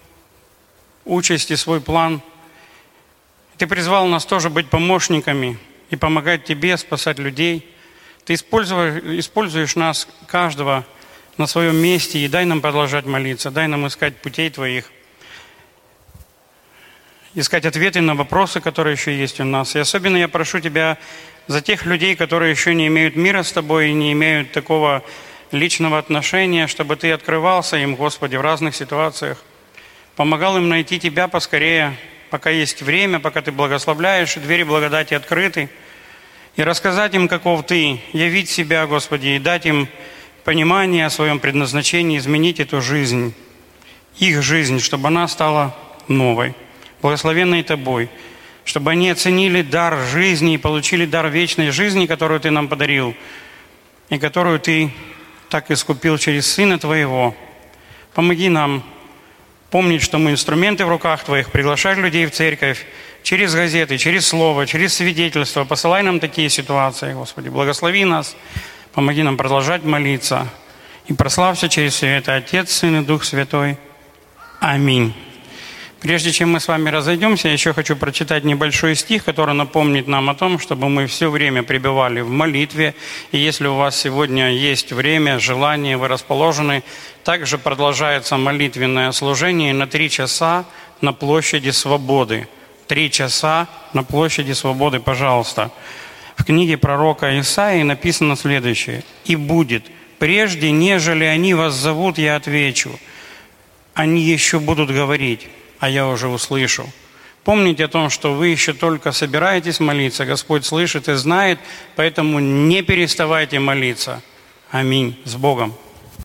участь и свой план. Ты призвал нас тоже быть помощниками и помогать Тебе спасать людей. Ты используешь, используешь нас, каждого, на своем месте, и дай нам продолжать молиться, дай нам искать путей Твоих. искать ответы на вопросы, которые еще есть у нас. И особенно я прошу Тебя за тех людей, которые еще не имеют мира с Тобой и не имеют такого личного отношения, чтобы Ты открывался им, Господи, в разных ситуациях. Помогал им найти Тебя поскорее, пока есть время, пока Ты благословляешь, и двери благодати открыты. И рассказать им, каков Ты, явить себя, Господи, и дать им понимание о своем предназначении, изменить эту жизнь, их жизнь, чтобы она стала новой, благословенной Тобой, чтобы они оценили дар жизни и получили дар вечной жизни, которую Ты нам подарил, и которую Ты так искупил через Сына Твоего. Помоги нам помнить, что мы инструменты в руках Твоих, приглашать людей в церковь через газеты, через слово, через свидетельство. Посылай нам такие ситуации, Господи. Благослови нас, помоги нам продолжать молиться. И прославься через все это Отец, Сын и Дух Святой. Аминь. Прежде чем мы с вами разойдемся, я еще хочу прочитать небольшой стих, который напомнит нам о том, чтобы мы все время пребывали в молитве. И если у вас сегодня есть время, желание, вы расположены, также продолжается молитвенное служение на три часа на площади Свободы. Три часа на площади Свободы, пожалуйста. В книге пророка Исаии написано следующее. «И будет, прежде, нежели они вас зовут, я отвечу. Они еще будут говорить, а я уже услышу». Помните о том, что вы еще только собираетесь молиться. Господь слышит и знает, поэтому не переставайте молиться. Аминь. С Богом.